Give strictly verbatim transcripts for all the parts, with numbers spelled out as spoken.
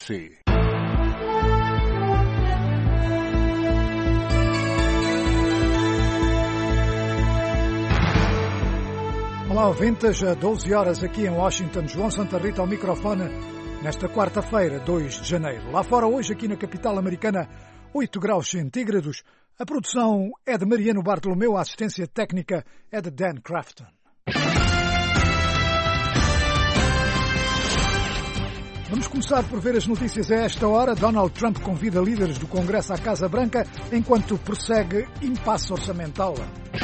Sim. Olá, ouvintes, a doze horas aqui em Washington, João Santa Rita ao microfone, nesta quarta-feira, dois de janeiro. Lá fora, hoje, aqui na capital americana, oito graus centígrados. A produção é de Mariano Bartolomeu, a assistência técnica é de Dan Crafton. Vamos começar por ver as notícias a esta hora. Donald Trump convida líderes do Congresso à Casa Branca enquanto prossegue impasse orçamental.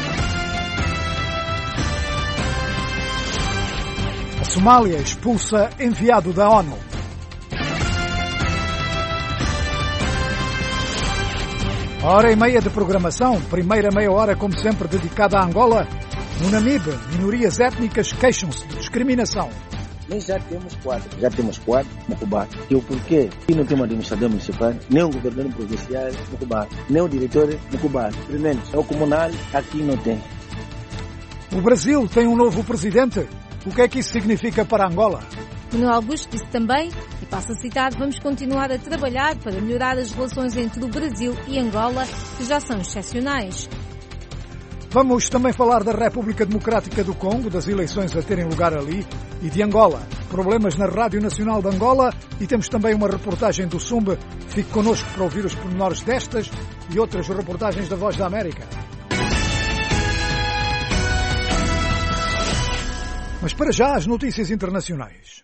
A Somália expulsa enviado da ONU. Hora e meia de programação, primeira meia hora, como sempre, dedicada a Angola. No Namibe, minorias étnicas queixam-se de discriminação. Nós já temos quatro, já temos quatro no Cuba. E o porquê? Aqui não tem um administrador municipal, nem um governador provincial no Cuba, nem um diretor no Cuba. Primeiro, é o comunal, aqui não tem. O Brasil tem um novo presidente. O que é que isso significa para Angola? Manuel Augusto disse também, e passo a citar, vamos continuar a trabalhar para melhorar as relações entre o Brasil e Angola, que já são excepcionais. Vamos também falar da República Democrática do Congo, das eleições a terem lugar ali, e de Angola. Problemas na Rádio Nacional de Angola, e temos também uma reportagem do Sumbe. Fique connosco para ouvir os pormenores destas e outras reportagens da Voz da América. Mas para já, as notícias internacionais.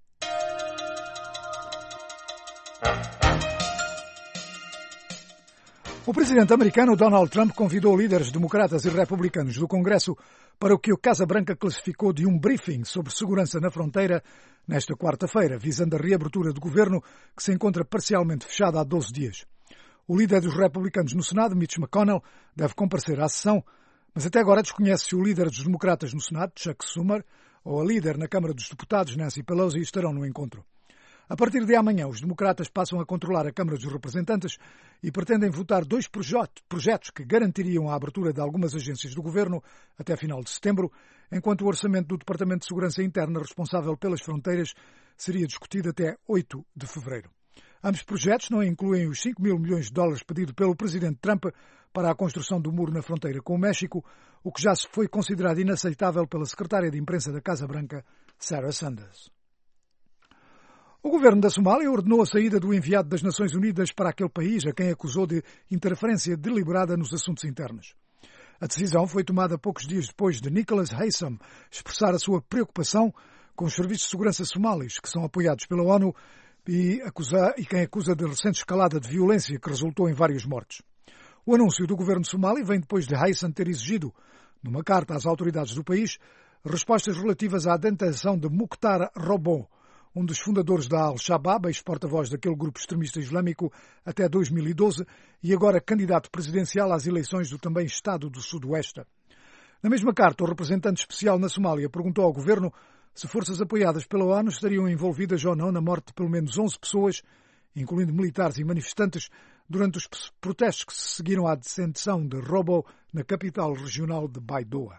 O presidente americano Donald Trump convidou líderes democratas e republicanos do Congresso para o que a Casa Branca classificou de um briefing sobre segurança na fronteira nesta quarta-feira, visando a reabertura do governo que se encontra parcialmente fechada há doze dias. O líder dos republicanos no Senado, Mitch McConnell, deve comparecer à sessão, mas até agora desconhece se o líder dos democratas no Senado, Chuck Schumer, ou a líder na Câmara dos Deputados, Nancy Pelosi, estarão no encontro. A partir de amanhã, os democratas passam a controlar a Câmara dos Representantes e pretendem votar dois projetos que garantiriam a abertura de algumas agências do governo até final de setembro, enquanto o orçamento do Departamento de Segurança Interna responsável pelas fronteiras seria discutido até oito de fevereiro. Ambos projetos não incluem os cinco mil milhões de dólares pedido pelo presidente Trump para a construção do muro na fronteira com o México, o que já foi considerado inaceitável pela secretária de imprensa da Casa Branca, Sarah Sanders. O governo da Somália ordenou a saída do enviado das Nações Unidas para aquele país, a quem acusou de interferência deliberada nos assuntos internos. A decisão foi tomada poucos dias depois de Nicholas Haysom expressar a sua preocupação com os serviços de segurança somalis, que são apoiados pela ONU, e, acusa, e quem acusa de recente escalada de violência que resultou em vários mortos. O anúncio do governo somali vem depois de Haysom ter exigido, numa carta às autoridades do país, respostas relativas à detenção de Mukhtar Robow, um dos fundadores da Al-Shabaab, ex-porta-voz daquele grupo extremista islâmico até dois mil e doze e agora candidato presidencial às eleições do também Estado do Sudoeste. Na mesma carta, o representante especial na Somália perguntou ao governo se forças apoiadas pela ONU estariam envolvidas ou não na morte de pelo menos onze pessoas, incluindo militares e manifestantes, durante os protestos que se seguiram à detenção de Robow na capital regional de Baidoa.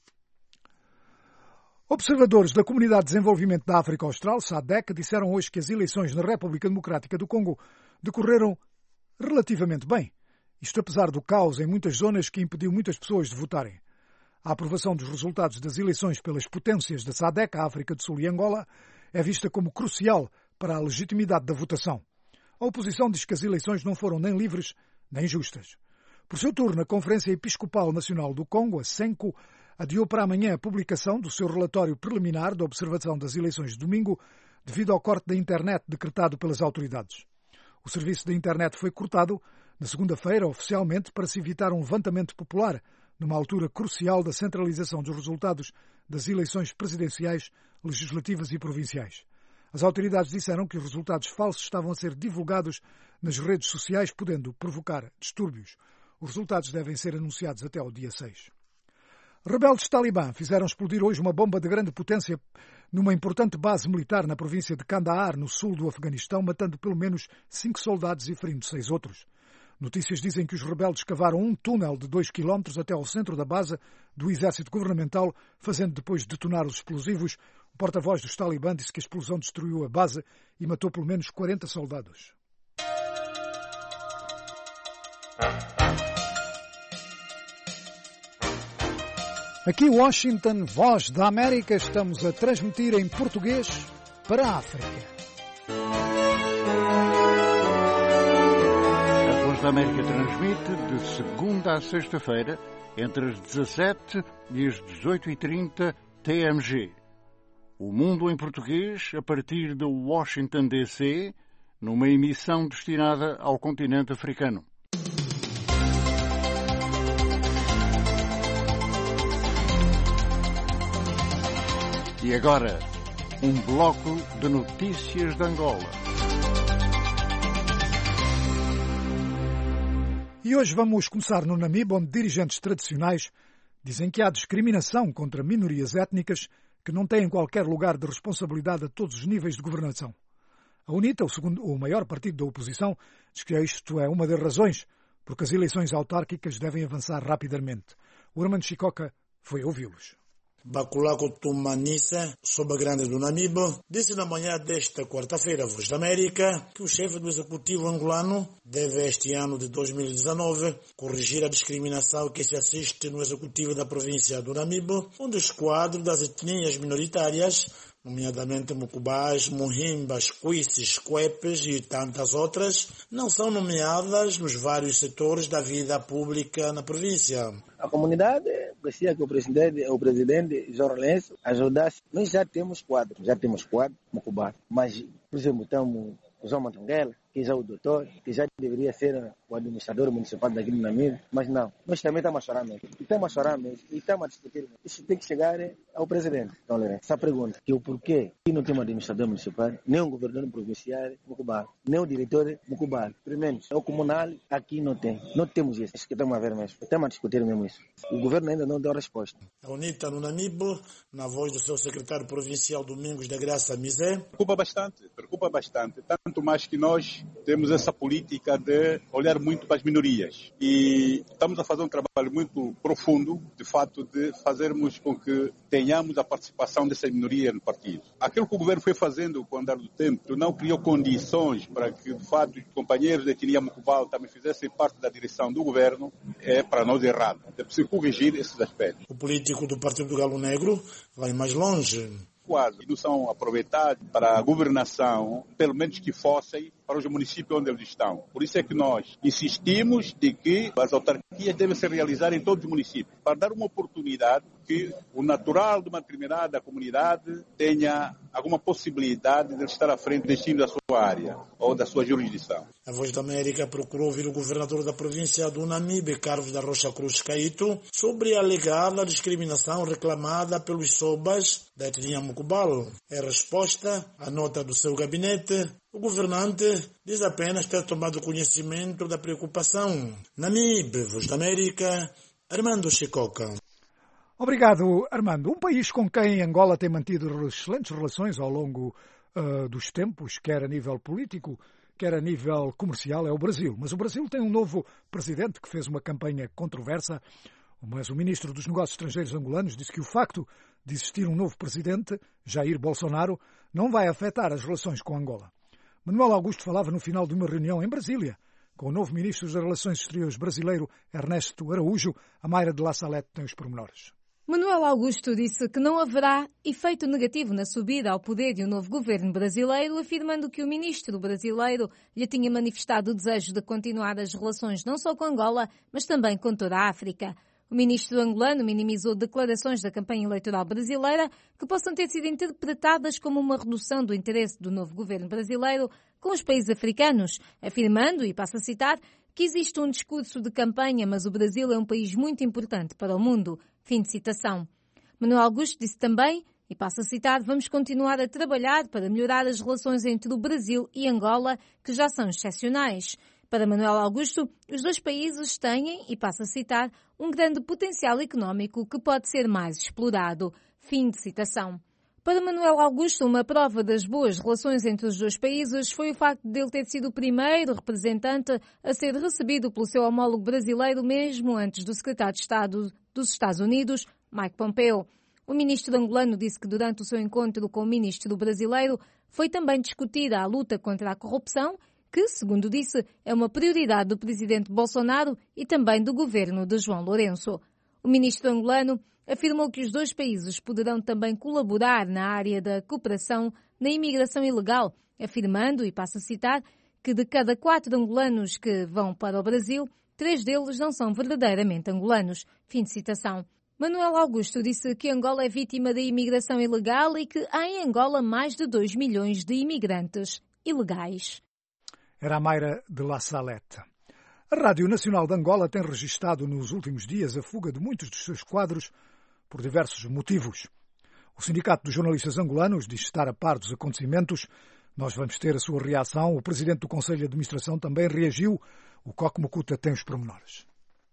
Observadores da Comunidade de Desenvolvimento da África Austral, S A D C, disseram hoje que as eleições na República Democrática do Congo decorreram relativamente bem, isto apesar do caos em muitas zonas que impediu muitas pessoas de votarem. A aprovação dos resultados das eleições pelas potências da S A D C, a África do Sul e Angola, é vista como crucial para a legitimidade da votação. A oposição diz que as eleições não foram nem livres nem justas. Por seu turno, a Conferência Episcopal Nacional do Congo, a SENCO, adiou para amanhã a publicação do seu relatório preliminar da observação das eleições de domingo devido ao corte da internet decretado pelas autoridades. O serviço da internet foi cortado na segunda-feira, oficialmente, para se evitar um levantamento popular numa altura crucial da centralização dos resultados das eleições presidenciais, legislativas e provinciais. As autoridades disseram que os resultados falsos estavam a ser divulgados nas redes sociais, podendo provocar distúrbios. Os resultados devem ser anunciados até ao dia seis. Rebeldes talibã fizeram explodir hoje uma bomba de grande potência numa importante base militar na província de Kandahar, no sul do Afeganistão, matando pelo menos cinco soldados e ferindo seis outros. Notícias dizem que os rebeldes cavaram um túnel de dois quilómetros até ao centro da base do exército governamental, fazendo depois detonar os explosivos. O porta-voz dos Talibã disse que a explosão destruiu a base e matou pelo menos quarenta soldados. Aqui Washington, Voz da América, estamos a transmitir em português para a África. A Voz da América transmite de segunda a sexta-feira, entre as dezassete e as dezoito e trinta T M G. O Mundo em Português, a partir de Washington, D C, numa emissão destinada ao continente africano. E agora, um bloco de notícias de Angola. E hoje vamos começar no Namibe, onde dirigentes tradicionais dizem que há discriminação contra minorias étnicas que não têm qualquer lugar de responsabilidade a todos os níveis de governação. A UNITA, o, segundo, o maior partido da oposição, diz que isto é uma das razões porque as eleições autárquicas devem avançar rapidamente. O Armando Chicoca foi ouvi-los. Bakulako Tumanisa, sob a grande do Namibe, disse na manhã desta quarta-feira à Voz da América que o chefe do executivo angolano deve este ano de dois mil e dezanove corrigir a discriminação que se assiste no executivo da província do Namibe, onde os quadros das etnias minoritárias, nomeadamente Mucubás, Muhimbas, Cuices, Cuepes e tantas outras, não são nomeadas nos vários setores da vida pública na província. A comunidade gostaria que o presidente, o presidente João Lourenço ajudasse. Nós já temos quatro, já temos quatro Mucubás, mas, por exemplo, estamos o João Matanguela, que já é o doutor, que já deveria ser o administrador municipal daqui do Namibe, mas não. Nós também estamos a chorar mesmo. E estamos a chorar mesmo. E estamos a discutir mesmo. Isso tem que chegar ao presidente. Então, Lourenço, essa pergunta, que o porquê que não tem um administrador municipal, nem um governador provincial Mucubá, nem um diretor Mucubá. Primeiro, é o comunal, aqui não tem. Não temos isso. Isso que estamos a ver mesmo. Estamos a discutir mesmo isso. O governo ainda não deu resposta. A UNITA no Namibe, na voz do seu secretário provincial Domingos da Graça Mizé. Preocupa bastante, preocupa bastante. Tanto mais que nós temos essa política de olhar muito para as minorias. E estamos a fazer um trabalho muito profundo, de fato, de fazermos com que tenhamos a participação dessa minoria no partido. Aquilo que o governo foi fazendo com o andar do tempo não criou condições para que, de fato, os companheiros da etnia Mucubal também fizessem parte da direção do governo, é para nós errado. É preciso corrigir esses aspectos. O político do Partido do Galo Negro vai mais longe. Quase não são aproveitados para a governação, pelo menos que fossem para os municípios onde eles estão. Por isso é que nós insistimos de que as autarquias devem se realizar em todos os municípios, para dar uma oportunidade que o natural de uma determinada comunidade tenha alguma possibilidade de estar à frente do destino da sua área ou da sua jurisdição. A Voz da América procurou ouvir o governador da província do Namibe, Carlos da Rocha Cruz Caíto, sobre a alegada discriminação reclamada pelos sobas da etnia Mucubal. Em resposta à nota do seu gabinete, o governante diz apenas ter tomado conhecimento da preocupação. Namibe, Voz da América, Armando Chicoca. Obrigado, Armando. Um país com quem Angola tem mantido excelentes relações ao longo uh, dos tempos, quer a nível político, quer a nível comercial, é o Brasil. Mas o Brasil tem um novo presidente que fez uma campanha controversa, mas o ministro dos Negócios Estrangeiros angolanos disse que o facto de existir um novo presidente, Jair Bolsonaro, não vai afetar as relações com Angola. Manuel Augusto falava no final de uma reunião em Brasília com o novo ministro das Relações Exteriores brasileiro, Ernesto Araújo. A Mayra de La Salette tem os pormenores. Manuel Augusto disse que não haverá efeito negativo na subida ao poder de um novo governo brasileiro, afirmando que o ministro brasileiro lhe tinha manifestado o desejo de continuar as relações não só com Angola, mas também com toda a África. O ministro angolano minimizou declarações da campanha eleitoral brasileira que possam ter sido interpretadas como uma redução do interesse do novo governo brasileiro com os países africanos, afirmando, e passo a citar, que existe um discurso de campanha, mas o Brasil é um país muito importante para o mundo. Fim de citação. Manuel Augusto disse também, e passo a citar, vamos continuar a trabalhar para melhorar as relações entre o Brasil e Angola, que já são excepcionais. Para Manuel Augusto, os dois países têm, e passo a citar, um grande potencial económico que pode ser mais explorado. Fim de citação. Para Manuel Augusto, uma prova das boas relações entre os dois países foi o facto de ele ter sido o primeiro representante a ser recebido pelo seu homólogo brasileiro mesmo antes do secretário de Estado dos Estados Unidos, Mike Pompeo. O ministro angolano disse que durante o seu encontro com o ministro brasileiro foi também discutida a luta contra a corrupção, que, segundo disse, é uma prioridade do presidente Bolsonaro e também do governo de João Lourenço. O ministro angolano afirmou que os dois países poderão também colaborar na área da cooperação na imigração ilegal, afirmando, e passo a citar, que de cada quatro angolanos que vão para o Brasil, três deles não são verdadeiramente angolanos. Fim de citação. Manuel Augusto disse que Angola é vítima da imigração ilegal e que há em Angola mais de dois milhões de imigrantes ilegais. Era a Mayra de La Salette. A Rádio Nacional de Angola tem registado nos últimos dias a fuga de muitos dos seus quadros por diversos motivos. O Sindicato dos Jornalistas Angolanos diz estar a par dos acontecimentos. Nós vamos ter a sua reação. O presidente do Conselho de Administração também reagiu. O Coque Mukuta tem os pormenores.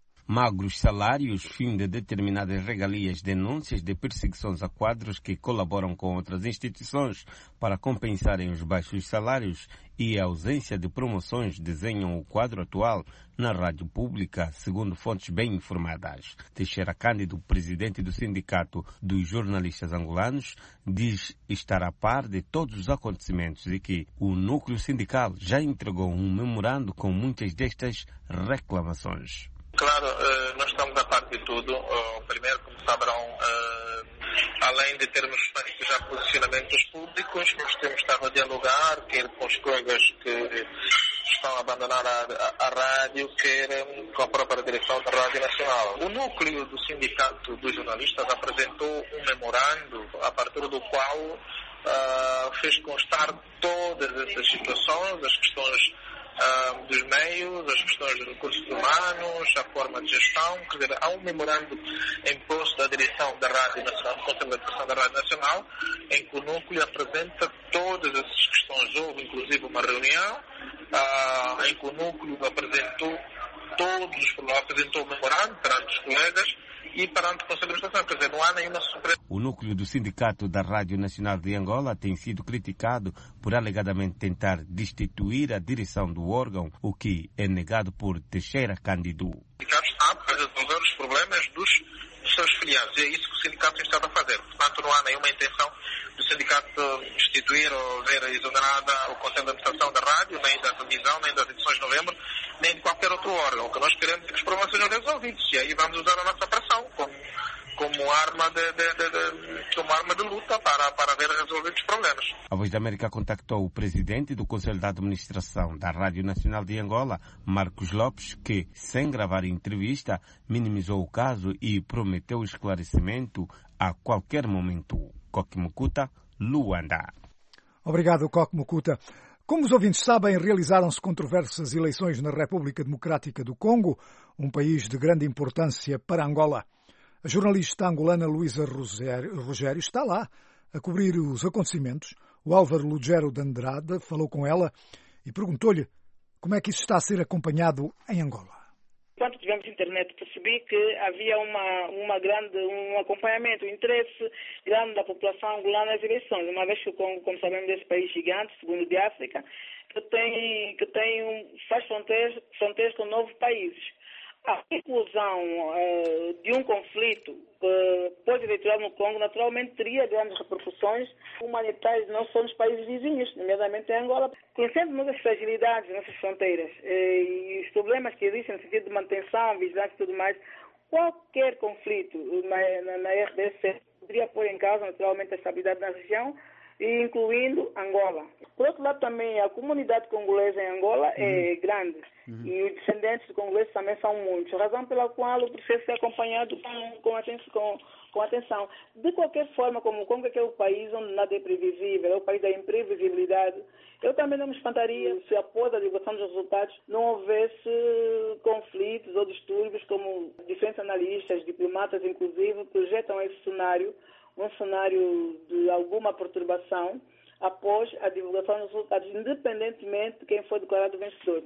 Magros salários, fim de determinadas regalias, denúncias de perseguições a quadros que colaboram com outras instituições para compensarem os baixos salários e a ausência de promoções desenham o quadro atual na rádio pública, segundo fontes bem informadas. Teixeira Cândido, presidente do Sindicato dos Jornalistas Angolanos, diz estar a par de todos os acontecimentos e que o núcleo sindical já entregou um memorando com muitas destas reclamações. Claro, nós estamos a par de tudo. Primeiro, como saberão, além de termos feito já posicionamentos públicos, nós temos estado a dialogar, quer com os colegas que estão a abandonar a, a, a rádio, quer com a própria direção da Rádio Nacional. O núcleo do Sindicato dos Jornalistas apresentou um memorando, a partir do qual uh, fez constar todas essas situações, as questões Uh, dos meios, as questões de recursos humanos, a forma de gestão. Quer dizer, há um memorando imposto da direção da Rádio Nacional, do Conselho de Administração da Rádio Nacional, em que o núcleo apresenta todas essas questões. Houve, inclusive, uma reunião uh, em que o núcleo apresentou todos os problemas, apresentou o memorando perante os colegas e perante o Conselho de Administração. Quer dizer, não há nenhuma surpresa. O núcleo do Sindicato da Rádio Nacional de Angola tem sido criticado por alegadamente tentar destituir a direção do órgão, o que é negado por Teixeira Cândido. O sindicato está para resolver os problemas dos, dos seus filiados. E é isso que o sindicato tem estado a fazer. Portanto, não há nenhuma intenção do sindicato destituir ou ver exonerada o Conselho de Administração da Rádio, nem da televisão, nem das edições de novembro, nem de qualquer outro órgão. O que nós queremos é que os problemas sejam resolvidos. E aí vamos usar a nossa pressão como, como, arma, de, de, de, de, como arma de luta para, para ver resolvidos os problemas. A Voz da América contactou o presidente do Conselho de Administração da Rádio Nacional de Angola, Marcos Lopes, que, sem gravar entrevista, minimizou o caso e prometeu esclarecimento a qualquer momento. Coque Mukuta, Luanda. Obrigado, Coque Mukuta. Como os ouvintes sabem, realizaram-se controversas eleições na República Democrática do Congo, um país de grande importância para Angola. A jornalista angolana Luísa Rogério está lá a cobrir os acontecimentos. O Álvaro Lugero de Andrade falou com ela e perguntou-lhe como é que isso está a ser acompanhado em Angola. Quando tivemos internet, percebi que havia uma, uma grande, um acompanhamento, um interesse grande da população angolana nas eleições, uma vez que, como, como sabemos, esse país gigante, segundo de África, que tem, que tem, faz fronteiras, fronteiras com novos países. A inclusão uh, de um conflito uh, pós-eleitoral no Congo, naturalmente, teria grandes repercussões humanitárias, não só nos países vizinhos, nomeadamente em Angola. Conhecendo nossas fragilidades, nossas fronteiras uh, e os problemas que existem no sentido de manutenção, vigilância e tudo mais, qualquer conflito na, na, na R D C poderia pôr em causa, naturalmente, a estabilidade na região, incluindo Angola. Por outro lado, também a comunidade congolesa em Angola uhum. é grande uhum. e os descendentes de congoleses também são muitos, razão pela qual o processo é acompanhado com, com, atenção, com, com atenção. De qualquer forma, como o Congo é que é o país onde nada é previsível, é o país da imprevisibilidade, eu também não me espantaria se após a divulgação dos resultados não houvesse conflitos ou distúrbios, como diferentes analistas, diplomatas inclusive, projetam esse cenário, um cenário de alguma perturbação após a divulgação dos resultados, independentemente de quem foi declarado vencedor.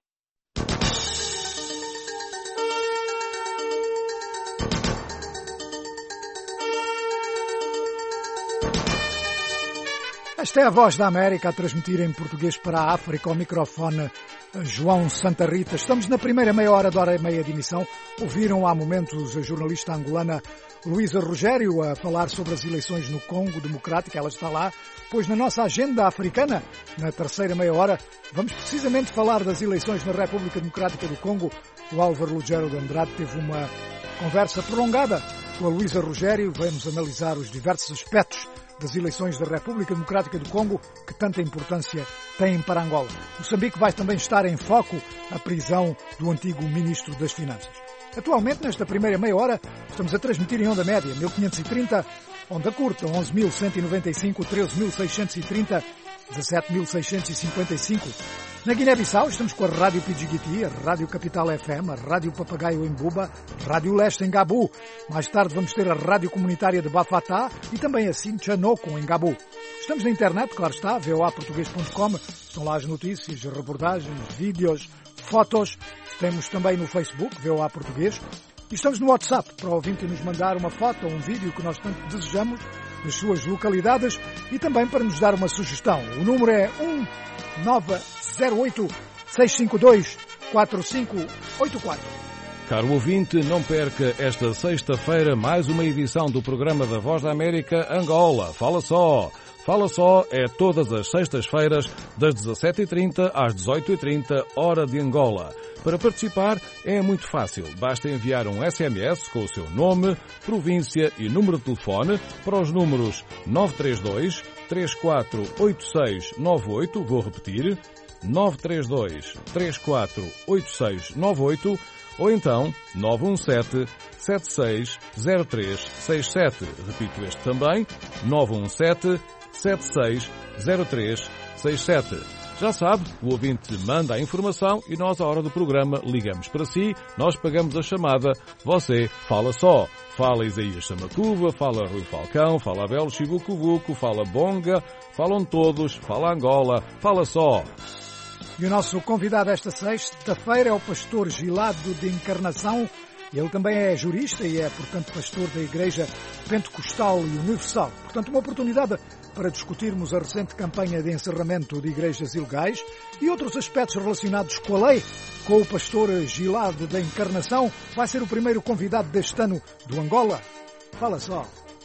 Esta é a Voz da América a transmitir em português para a África, ao microfone João Santa Rita. Estamos na primeira meia hora, de hora e meia de emissão. Ouviram há momentos a jornalista angolana Luísa Rogério a falar sobre as eleições no Congo Democrático. Ela está lá, pois na nossa agenda africana, na terceira meia hora, vamos precisamente falar das eleições na República Democrática do Congo. O Álvaro Lugero de Andrade teve uma conversa prolongada com a Luísa Rogério. Vamos analisar os diversos aspectos das eleições da República Democrática do Congo, que tanta importância têm para Angola. Moçambique vai também estar em foco a prisão do antigo Ministro das Finanças. Atualmente, nesta primeira meia hora, estamos a transmitir em onda média, mil quinhentos e trinta, onda curta, onze mil cento e noventa e cinco, treze mil seiscentos e trinta, dezassete mil seiscentos e cinquenta e cinco. Na Guiné-Bissau estamos com a Rádio Pidjigiti, a Rádio Capital F M, a Rádio Papagaio em Buba, Rádio Leste em Gabu. Mais tarde vamos ter a Rádio Comunitária de Bafatá e também a Sinchanoco em Gabu. Estamos na internet, claro está, v o a português ponto com. Estão lá as notícias, reportagens, vídeos, fotos. Temos também no Facebook, V O A Português. E estamos no WhatsApp, para o ouvinte nos mandar uma foto ou um vídeo que nós tanto desejamos das suas localidades e também para nos dar uma sugestão. O número é um nove zero oito, seis cinco dois, quatro cinco oito quatro. Caro ouvinte, não perca esta sexta-feira mais uma edição do programa da Voz da América Angola. Fala só! Fala só é todas as sextas-feiras, das dezassete e trinta às dezoito e trinta, hora de Angola. Para participar é muito fácil. Basta enviar um S M S com o seu nome, província e número de telefone para os números nove três dois, três quatro oito seis nove oito. Vou repetir, nove três dois, três quatro oito seis nove oito ou então nove um sete, sete seis zero três seis sete. Repito este também, nove um sete, sete seis zero três seis sete. Já sabe, o ouvinte manda a informação e nós, à hora do programa, ligamos para si, nós pagamos a chamada, você fala só. Fala Isaías Samacuva, fala Rui Falcão, fala Abel Chibucuvuco, fala Bonga, falam todos, fala Angola, fala só. E o nosso convidado esta sexta-feira é o pastor Gilado de Encarnação. Ele também é jurista e é, portanto, pastor da Igreja Pentecostal e Universal. Portanto, uma oportunidade para discutirmos a recente campanha de encerramento de igrejas ilegais e outros aspectos relacionados com a lei. Com o pastor Gilado da Encarnação, vai ser o primeiro convidado deste ano do Angola. Fala só.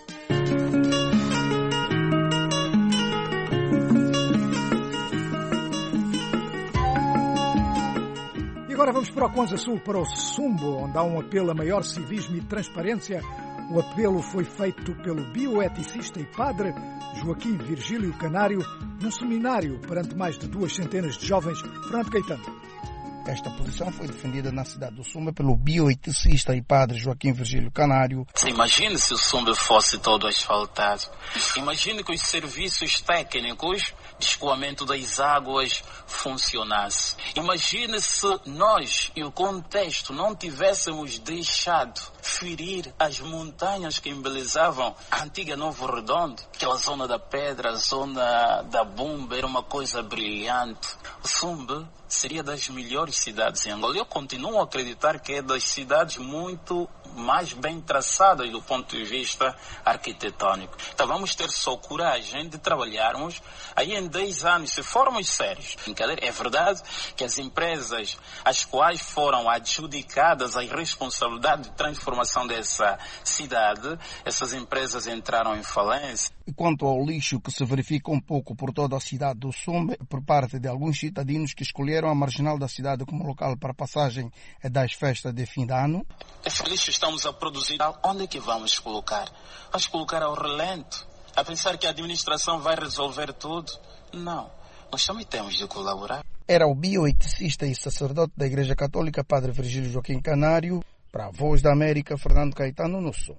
Agora vamos para o Kwanza Sul, para o Sumbo, onde há um apelo a maior civismo e transparência. O apelo foi feito pelo bioeticista e padre Joaquim Virgílio Canário num seminário perante mais de duas centenas de jovens. Fernando Caetano. Esta posição foi defendida na cidade do Sumba pelo bioeticista e padre Joaquim Virgílio Canário. Imagine se o Sumba fosse todo asfaltado. Imagine que os serviços técnicos de escoamento das águas funcionassem. Imagine se nós e o contexto não tivéssemos deixado ferir as montanhas que embelezavam a antiga Novo Redondo. Aquela zona da pedra, a zona da Bumba, era uma coisa brilhante. O Sumba seria das melhores cidades em Angola. Eu continuo a acreditar que é das cidades muito mais bem traçadas do ponto de vista arquitetônico. Então vamos ter só coragem de trabalharmos aí em dez anos, se formos sérios. É verdade que as empresas às quais foram adjudicadas a responsabilidade de transformação dessa cidade, essas empresas entraram em falência. E quanto ao lixo que se verifica um pouco por toda a cidade do Sumba, por parte de alguns cidadãos que escolheram a marginal da cidade como local para passagem das festas de fim de ano. Esse lixo estamos a produzir, onde é que vamos colocar? Vamos colocar ao relento, a pensar que a administração vai resolver tudo? Não, nós também temos de colaborar. Era o bioeticista e sacerdote da Igreja Católica, padre Virgílio Joaquim Canário, para a Voz da América, Fernando Caetano, no Sul.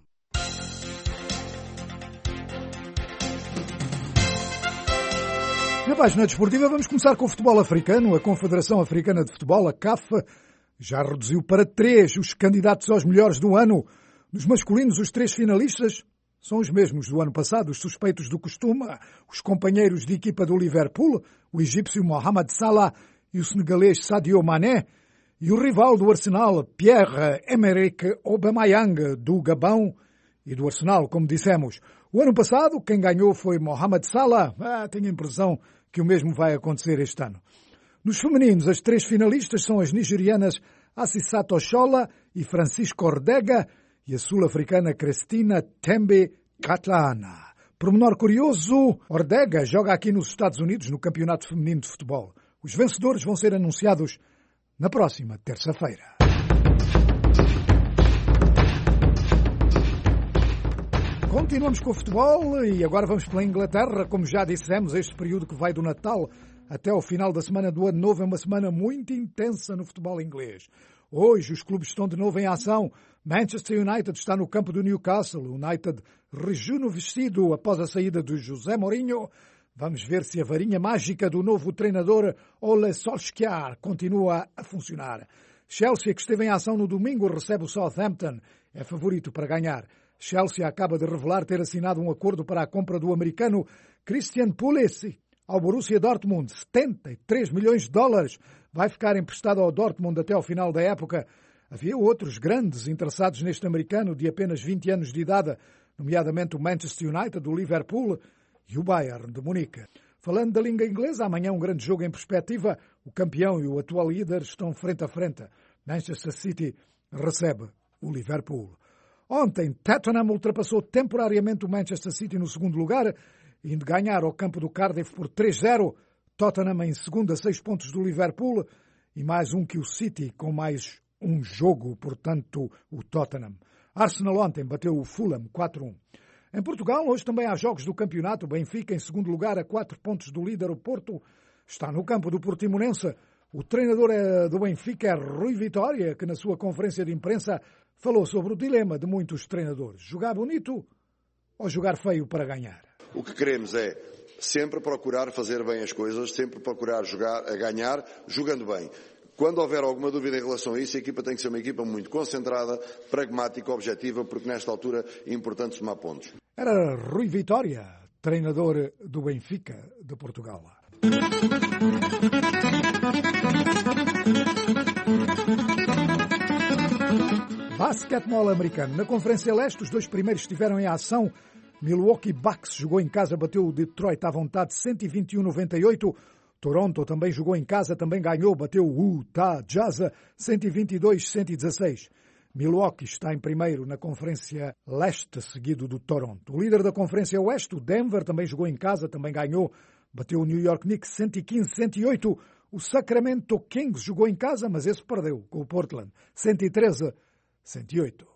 Na página desportiva vamos começar com o futebol africano. A Confederação Africana de Futebol, a C A F, já reduziu para três os candidatos aos melhores do ano. Nos masculinos, os três finalistas são os mesmos do ano passado, os suspeitos do costume, os companheiros de equipa do Liverpool, o egípcio Mohamed Salah e o senegalês Sadio Mané, e o rival do Arsenal, Pierre-Emerick Aubameyang, do Gabão, e do Arsenal, como dissemos. O ano passado, quem ganhou foi Mohamed Salah. Ah, tenho a impressão que o mesmo vai acontecer este ano. Nos femininos, as três finalistas são as nigerianas Asisat Oshola e Francisco Ordega e a sul-africana Cristina Tembe Katlana. Pormenor curioso, Ordega joga aqui nos Estados Unidos no Campeonato Feminino de Futebol. Os vencedores vão ser anunciados na próxima terça-feira. Continuamos com o futebol e agora vamos pela Inglaterra. Como já dissemos, este período que vai do Natal até ao final da semana do Ano Novo é uma semana muito intensa no futebol inglês. Hoje os clubes estão de novo em ação. Manchester United está no campo do Newcastle. O United rejuno vestido após a saída de José Mourinho. Vamos ver se a varinha mágica do novo treinador Ole Solskjaer continua a funcionar. Chelsea, que esteve em ação no domingo, recebe o Southampton. É favorito para ganhar. Chelsea acaba de revelar ter assinado um acordo para a compra do americano Christian Pulisic ao Borussia Dortmund. setenta e três milhões de dólares. Vai ficar emprestado ao Dortmund até ao final da época. Havia outros grandes interessados neste americano de apenas vinte anos de idade, nomeadamente o Manchester United, o Liverpool e o Bayern de Munique. Falando da língua inglesa, amanhã um grande jogo em perspectiva. O campeão e o atual líder estão frente a frente. Manchester City recebe o Liverpool. Ontem, Tottenham ultrapassou temporariamente o Manchester City no segundo lugar, indo ganhar ao campo do Cardiff por três a zero. Tottenham em segundo a seis pontos do Liverpool e mais um que o City com mais um jogo, portanto, o Tottenham. Arsenal ontem bateu o Fulham quatro a um. Em Portugal, hoje também há jogos do campeonato. O Benfica, em segundo lugar, a quatro pontos do líder, o Porto, está no campo do Portimonense. O treinador do Benfica é Rui Vitória, que na sua conferência de imprensa falou sobre o dilema de muitos treinadores. Jogar bonito ou jogar feio para ganhar? O que queremos é sempre procurar fazer bem as coisas, sempre procurar jogar a ganhar, jogando bem. Quando houver alguma dúvida em relação a isso, a equipa tem que ser uma equipa muito concentrada, pragmática, objetiva, porque nesta altura é importante somar pontos. Era Rui Vitória, treinador do Benfica de Portugal. Basquetebol americano. Na Conferência Leste, os dois primeiros estiveram em ação. Milwaukee Bucks jogou em casa, bateu o Detroit à vontade cento e vinte e um a noventa e oito. Toronto também jogou em casa, também ganhou, bateu o Utah Jazz cento e vinte e dois a cento e dezesseis. Milwaukee está em primeiro na Conferência Leste, seguido do Toronto. O líder da Conferência Oeste, o Denver, também jogou em casa, também ganhou, bateu o New York Knicks cento e quinze a cento e oito. O Sacramento Kings jogou em casa, mas esse perdeu com o Portland cento e treze a cento e oito.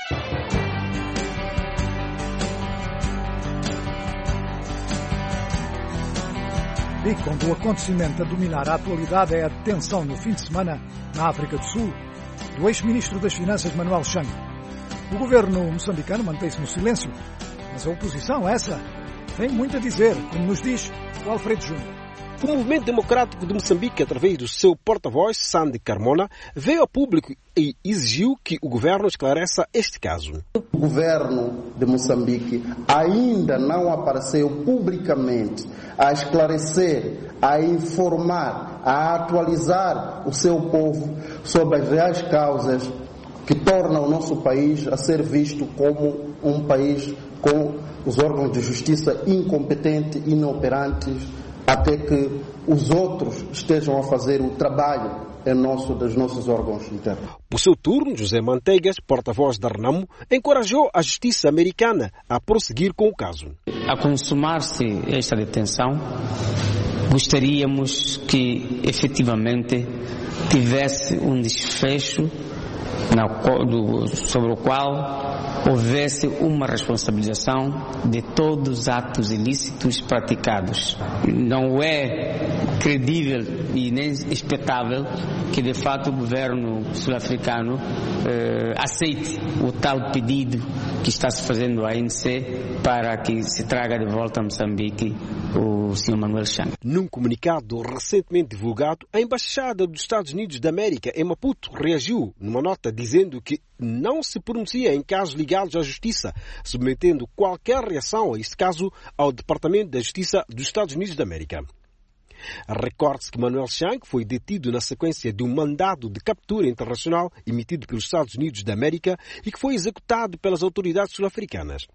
E quando o acontecimento a dominar a atualidade é a detenção no fim de semana na África do Sul do ex-ministro das Finanças Manuel Chang. O governo moçambicano mantém-se no silêncio, mas a oposição, essa, tem muito a dizer, como nos diz o Alfredo Júnior. O Movimento Democrático de Moçambique, através do seu porta-voz, Sandy Carmona, veio a público e exigiu que o governo esclareça este caso. O governo de Moçambique ainda não apareceu publicamente a esclarecer, a informar, a atualizar o seu povo sobre as reais causas que tornam o nosso país a ser visto como um país com os órgãos de justiça incompetentes, inoperantes, até que os outros estejam a fazer o trabalho em nosso, dos nossos órgãos internos. Por seu turno, José Manteigas, porta-voz da Renamo, encorajou a justiça americana a prosseguir com o caso. A consumar-se esta detenção, gostaríamos que efetivamente tivesse um desfecho na, do, sobre o qual houvesse uma responsabilização de todos os atos ilícitos praticados. Não é credível e nem expectável que de fato o governo sul-africano eh, aceite o tal pedido que está se fazendo à A N C para que se traga de volta a Moçambique o senhor Manuel Chang. Num comunicado recentemente divulgado, a Embaixada dos Estados Unidos da América em Maputo reagiu numa nota dizendo que não se pronuncia em casos ligados à Justiça, submetendo qualquer reação a este caso ao Departamento da Justiça dos Estados Unidos da América. Recorde-se que Manuel Chang foi detido na sequência de um mandado de captura internacional emitido pelos Estados Unidos da América e que foi executado pelas autoridades sul-africanas.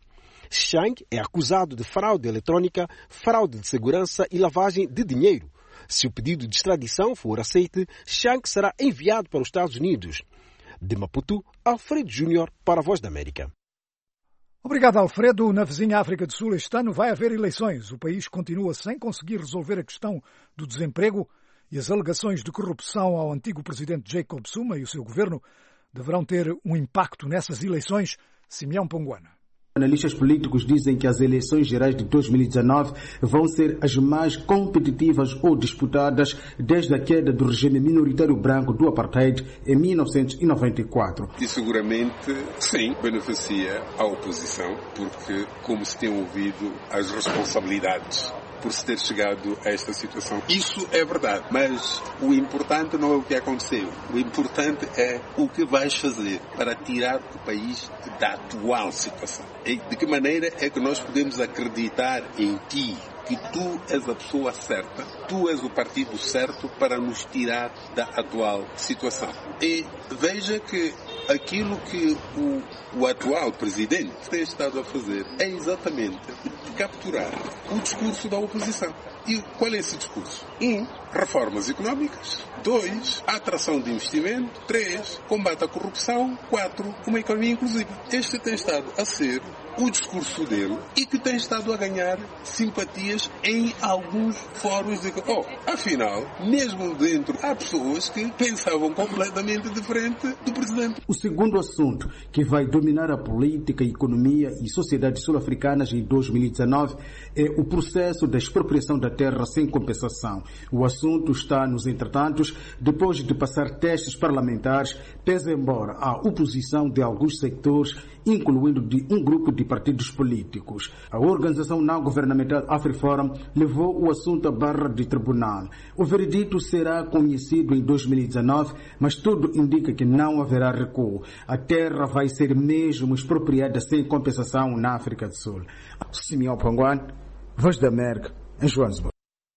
Chang é acusado de fraude eletrônica, fraude de segurança e lavagem de dinheiro. Se o pedido de extradição for aceito, Chang será enviado para os Estados Unidos. De Maputo, Alfredo Júnior para a Voz da América. Obrigado, Alfredo. Na vizinha África do Sul este ano vai haver eleições. O país continua sem conseguir resolver a questão do desemprego e as alegações de corrupção ao antigo presidente Jacob Zuma e o seu governo deverão ter um impacto nessas eleições. Simeão Ponguana. Analistas políticos dizem que as eleições gerais de dois mil e dezenove vão ser as mais competitivas ou disputadas desde a queda do regime minoritário branco do apartheid em mil novecentos e noventa e quatro. E seguramente, sim, beneficia a oposição, porque, como se tem ouvido, as responsabilidades por se ter chegado a esta situação. Isso é verdade, mas o importante não é o que aconteceu. O importante é o que vais fazer para tirar o país da atual situação. E de que maneira é que nós podemos acreditar em ti, que tu és a pessoa certa, tu és o partido certo para nos tirar da atual situação. E veja que aquilo que o, o atual presidente tem estado a fazer é exatamente capturar o discurso da oposição. E qual é esse discurso? Um, reformas económicas. Dois, atração de investimento. Três, combate à corrupção. Quatro, uma economia inclusiva. Este tem estado a ser o discurso dele e que tem estado a ganhar simpatias em alguns fóruns de... Oh, afinal, mesmo dentro, há pessoas que pensavam completamente diferente do presidente. O segundo assunto que vai dominar a política, economia e sociedade sul-africanas em dois mil e dezenove é o processo da expropriação da terra sem compensação. O assunto está nos entretantos, depois de passar testes parlamentares, pesa embora a oposição de alguns sectores, incluindo de um grupo de partidos políticos. A organização não-governamental AfriForum levou o assunto à barra de tribunal. O veredito será conhecido em dois mil e dezenove, mas tudo indica que não haverá recuo. A terra vai ser mesmo expropriada sem compensação na África do Sul. Simeão Ponguan, Voz da América, em Joanesburgo.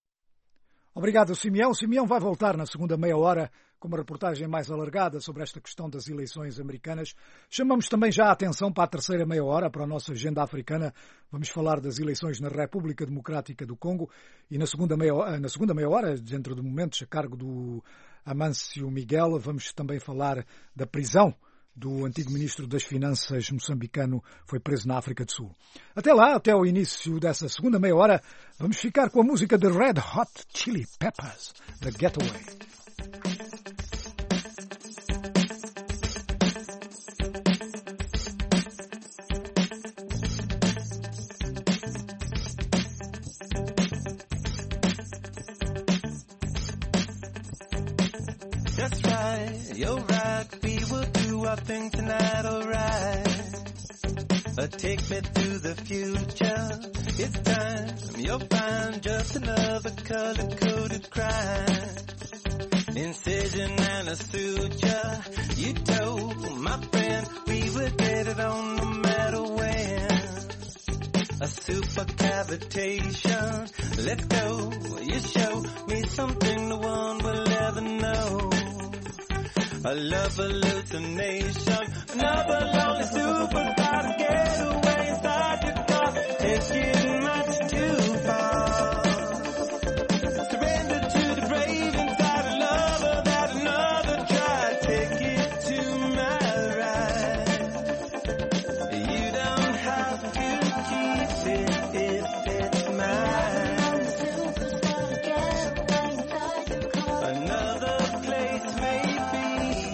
Obrigado, Simeão. O Simeão vai voltar na segunda meia hora com uma reportagem mais alargada sobre esta questão das eleições americanas. Chamamos também já a atenção para a terceira meia hora, para a nossa agenda africana. Vamos falar das eleições na República Democrática do Congo e na segunda meia, na segunda meia hora, dentro de momentos, a cargo do Amâncio Miguel, vamos também falar da prisão do antigo ministro das Finanças moçambicano, foi preso na África do Sul. Até lá, até o início dessa segunda meia hora, vamos ficar com a música de Red Hot Chili Peppers, The Getaway. That's right, you're right, we will do our thing tonight, alright. Uh, take me to the future, it's time, you'll find just another color-coded crime. Incision and a suture, you told my friend we would get it on no matter when. A super cavitation, let's go, you show me something no one will ever know. A love hallucination, another lonely superstar, get away inside your car, take it much too far. Surrender to the brave inside a lover that another tried, take it to my ride. You don't have to keep it if it's mine. Another place maybe.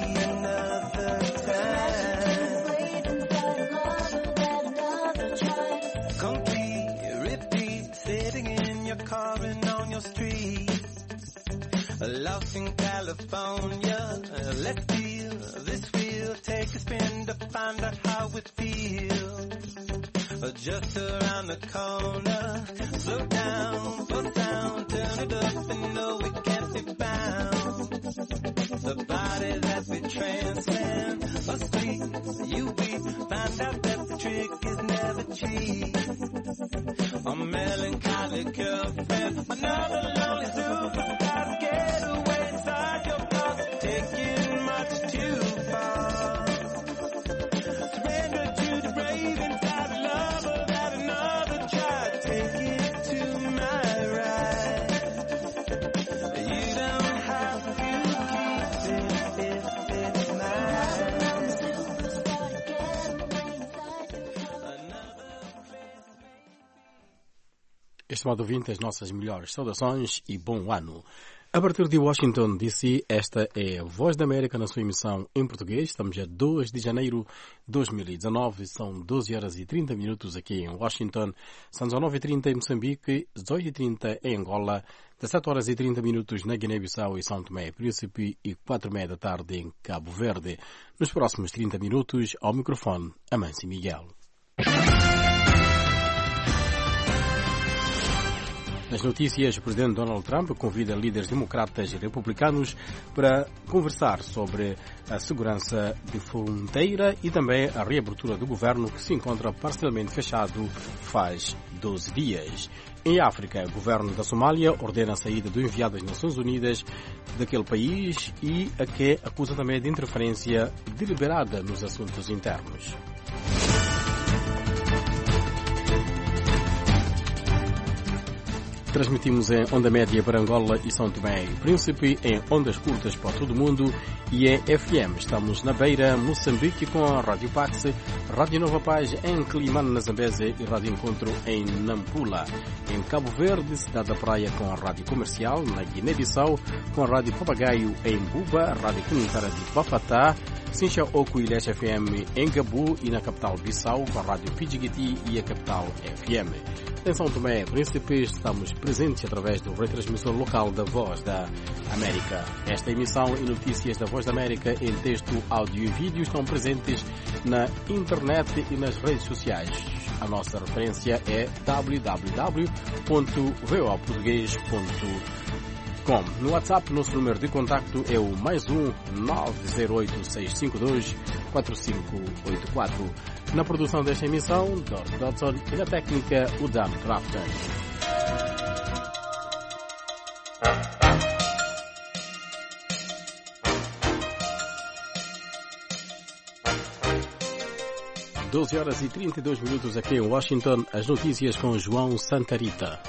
Lost in California, let's feel this wheel, take a spin to find out how it feels. Just around the corner, slow down, slow down, turn it up and know it can't be bound. The body that we transcend, asleep, you weep, find out that the trick is never cheap. A melancholy girlfriend, another lonely superstar, get away inside your car, take it much too far. Surrender to the brave inside a lover that Estimado ouvinte, as nossas melhores saudações e bom ano. A partir de Washington, D C, esta é a Voz da América na sua emissão em português. Estamos a dois de janeiro de dois mil e dezenove, são doze horas e trinta minutos aqui em Washington, são dezenove e trinta em Moçambique, dezoito e trinta em Angola, dezessete horas e trinta minutos na Guiné-Bissau e São Tomé e Príncipe e quatro e meia da tarde em Cabo Verde. Nos próximos trinta minutos, ao microfone, Amâncio Miguel. Nas notícias, o presidente Donald Trump convida líderes democratas e republicanos para conversar sobre a segurança de fronteira e também a reabertura do governo que se encontra parcialmente fechado faz doze dias. Em África, o governo da Somália ordena a saída do enviado das Nações Unidas daquele país e a que acusa também de interferência deliberada nos assuntos internos. Transmitimos em onda média para Angola e São Tomé e Príncipe, em ondas curtas para todo o mundo e em F M. Estamos na Beira, Moçambique, com a Rádio Pax, Rádio Nova Paz em Climane, na Zambésia e Rádio Encontro em Nampula. Em Cabo Verde, Cidade da Praia, com a Rádio Comercial, na Guiné-Bissau, com a Rádio Papagaio em Buba, a Rádio Comunitária de Bafatá, Sincha Oco e Leste F M em Gabu e na capital Bissau, com a Rádio Pidjigiti e a capital F M. Em São Tomé e Príncipe, estamos presentes através do retransmissor local da Voz da América. Esta emissão e notícias da Voz da América em texto, áudio e vídeo estão presentes na internet e nas redes sociais. A nossa referência é w w w ponto v o a português ponto com. No WhatsApp, nosso número de contacto é o mais um nove zero oito seis cinco dois quatro cinco oito quatro. Na produção desta emissão, Dor Dodson, e na técnica, o Dan Crafton. doze horas e trinta e dois minutos aqui em Washington, as notícias com João Santarita.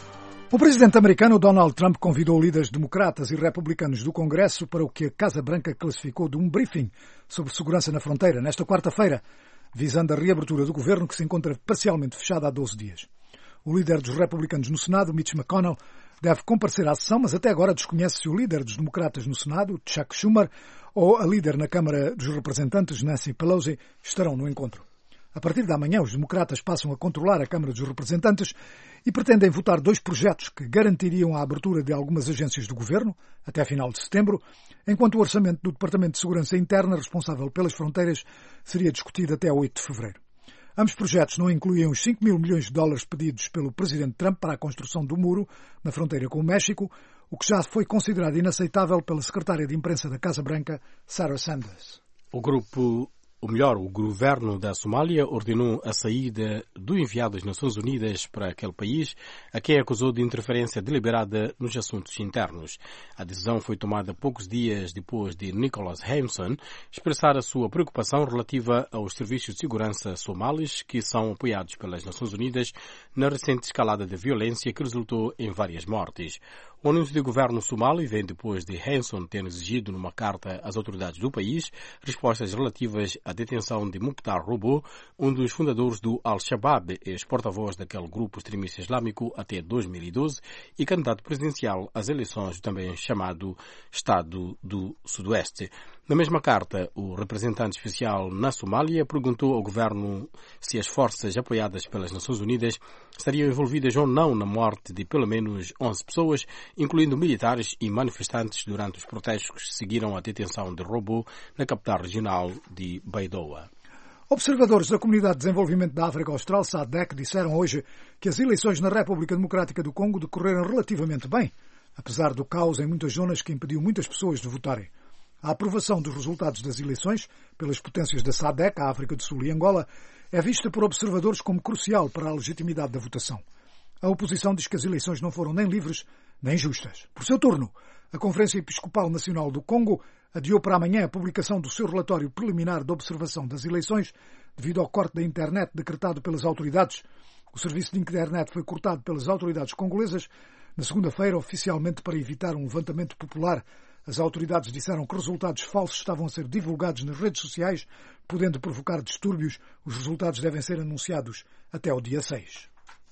O presidente americano Donald Trump convidou líderes democratas e republicanos do Congresso para o que a Casa Branca classificou de um briefing sobre segurança na fronteira nesta quarta-feira, visando a reabertura do governo que se encontra parcialmente fechado há doze dias. O líder dos republicanos no Senado, Mitch McConnell, deve comparecer à sessão, mas até agora desconhece se o líder dos democratas no Senado, Chuck Schumer, ou a líder na Câmara dos Representantes, Nancy Pelosi, estarão no encontro. A partir da manhã, os democratas passam a controlar a Câmara dos Representantes e pretendem votar dois projetos que garantiriam a abertura de algumas agências do governo até final de setembro, enquanto o orçamento do Departamento de Segurança Interna, responsável pelas fronteiras, seria discutido até oito de fevereiro. Ambos projetos não incluíam os cinco mil milhões de dólares pedidos pelo presidente Trump para a construção do muro na fronteira com o México, o que já foi considerado inaceitável pela secretária de imprensa da Casa Branca, Sarah Sanders. O grupo Ou melhor, o governo da Somália ordenou a saída do enviado das Nações Unidas para aquele país, a quem acusou de interferência deliberada nos assuntos internos. A decisão foi tomada poucos dias depois de Nicholas Hayson expressar a sua preocupação relativa aos serviços de segurança somalis, que são apoiados pelas Nações Unidas na recente escalada de violência que resultou em várias mortes. O anúncio do governo somali vem depois de Hayson ter exigido numa carta às autoridades do país respostas relativas à detenção de Mukhtar Robo, um dos fundadores do Al-Shabaab, ex-porta-voz daquele grupo extremista islâmico até dois mil e doze e candidato presidencial às eleições também chamado Estado do Sudoeste. Na mesma carta, o representante especial na Somália perguntou ao governo se as forças apoiadas pelas Nações Unidas estariam envolvidas ou não na morte de pelo menos onze pessoas, incluindo militares e manifestantes, durante os protestos que seguiram a detenção de Robo na capital regional de Baidoa. Observadores da Comunidade de Desenvolvimento da África Austral, S A D C, disseram hoje que as eleições na República Democrática do Congo decorreram relativamente bem, apesar do caos em muitas zonas que impediu muitas pessoas de votarem. A aprovação dos resultados das eleições pelas potências da S A D C, a África do Sul e Angola, é vista por observadores como crucial para a legitimidade da votação. A oposição diz que as eleições não foram nem livres nem justas. Por seu turno, a Conferência Episcopal Nacional do Congo adiou para amanhã a publicação do seu relatório preliminar de observação das eleições devido ao corte da internet decretado pelas autoridades. O serviço de internet foi cortado pelas autoridades congolesas na segunda-feira, oficialmente para evitar um levantamento popular. As autoridades disseram que resultados falsos estavam a ser divulgados nas redes sociais, podendo provocar distúrbios. Os resultados devem ser anunciados até o dia seis.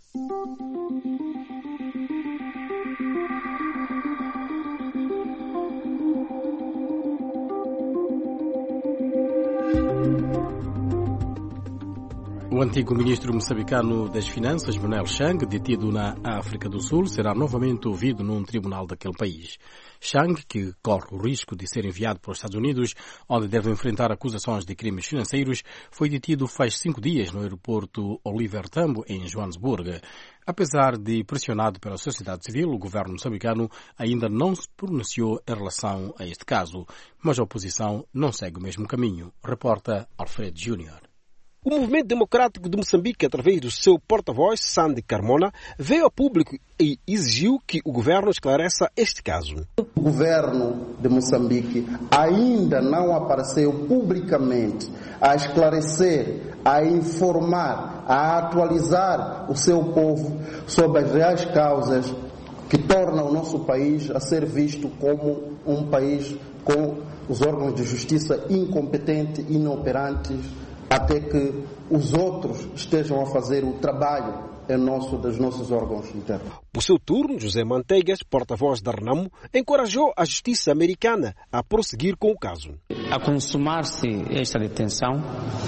O antigo ministro moçambicano das Finanças, Manuel Chang, detido na África do Sul, será novamente ouvido num tribunal daquele país. Chang, que corre o risco de ser enviado para os Estados Unidos, onde deve enfrentar acusações de crimes financeiros, foi detido faz cinco dias no aeroporto Oliver Tambo, em Joanesburgo. Apesar de pressionado pela sociedade civil, o governo moçambicano ainda não se pronunciou em relação a este caso, mas a oposição não segue o mesmo caminho. Reporta Alfredo Júnior. O Movimento Democrático de Moçambique, através do seu porta-voz, Sandy Carmona, veio a público e exigiu que o governo esclareça este caso. O governo de Moçambique ainda não apareceu publicamente a esclarecer, a informar, a atualizar o seu povo sobre as reais causas que tornam o nosso país a ser visto como um país com os órgãos de justiça incompetentes, inoperantes, até que os outros estejam a fazer o trabalho em nosso, dos nossos órgãos internos. Por seu turno, José Manteigas, porta-voz da Renamo, encorajou a justiça americana a prosseguir com o caso. A consumar-se esta detenção,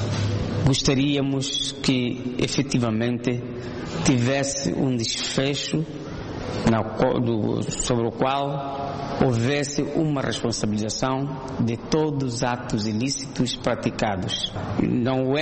gostaríamos que efetivamente tivesse um desfecho na, do, sobre o qual houvesse uma responsabilização de todos os atos ilícitos praticados. Não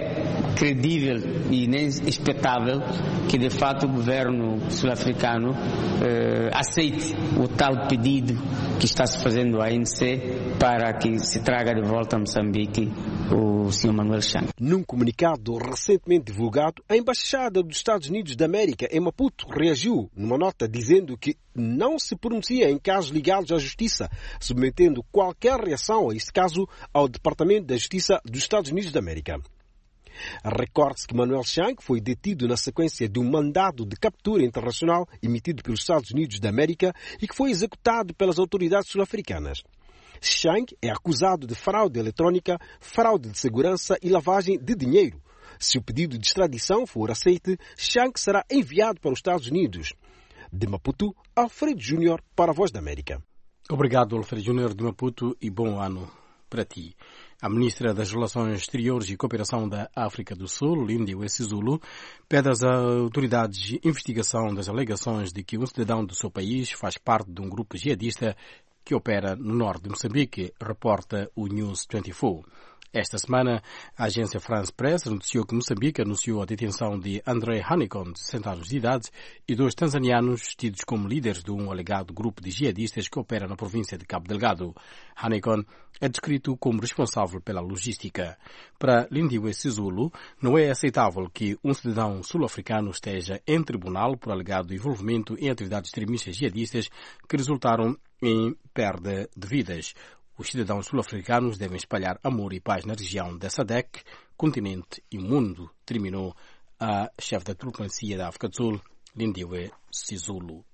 é credível e nem expectável que de fato o governo sul-africano eh, aceite o tal pedido que está se fazendo à A N C para que se traga de volta a Moçambique o senhor Manuel Chang. Num comunicado recentemente divulgado, a Embaixada dos Estados Unidos da América em Maputo reagiu numa nota dizendo que não se pronuncia em casos ligados à justiça, submetendo qualquer reação a este caso ao Departamento da Justiça dos Estados Unidos da América. Recorde-se que Manuel Chang foi detido na sequência de um mandado de captura internacional emitido pelos Estados Unidos da América e que foi executado pelas autoridades sul-africanas. Chang é acusado de fraude eletrônica, fraude de segurança e lavagem de dinheiro. Se o pedido de extradição for aceite, Chang será enviado para os Estados Unidos. De Maputo, Alfredo Júnior para a Voz da América. Obrigado, Alfredo Júnior de Maputo, e bom ano para ti. A Ministra das Relações Exteriores e Cooperação da África do Sul, Lindiwe Sisulu, pede às autoridades investigação das alegações de que um cidadão do seu país faz parte de um grupo jihadista que opera no norte de Moçambique, reporta o News vinte e quatro. Esta semana, a agência France Press anunciou que Moçambique anunciou a detenção de André Hanicon, de sessenta anos de idade, e dois tanzanianos tidos como líderes de um alegado grupo de jihadistas que opera na província de Cabo Delgado. Hanicon é descrito como responsável pela logística. Para Lindiwe Sisulu, não é aceitável que um cidadão sul-africano esteja em tribunal por alegado envolvimento em atividades extremistas jihadistas que resultaram em perda de vidas. Os cidadãos sul-africanos devem espalhar amor e paz na região da S A D C, continente e mundo, terminou a chefe da diplomacia da África do Sul, Lindiwe Sisulu.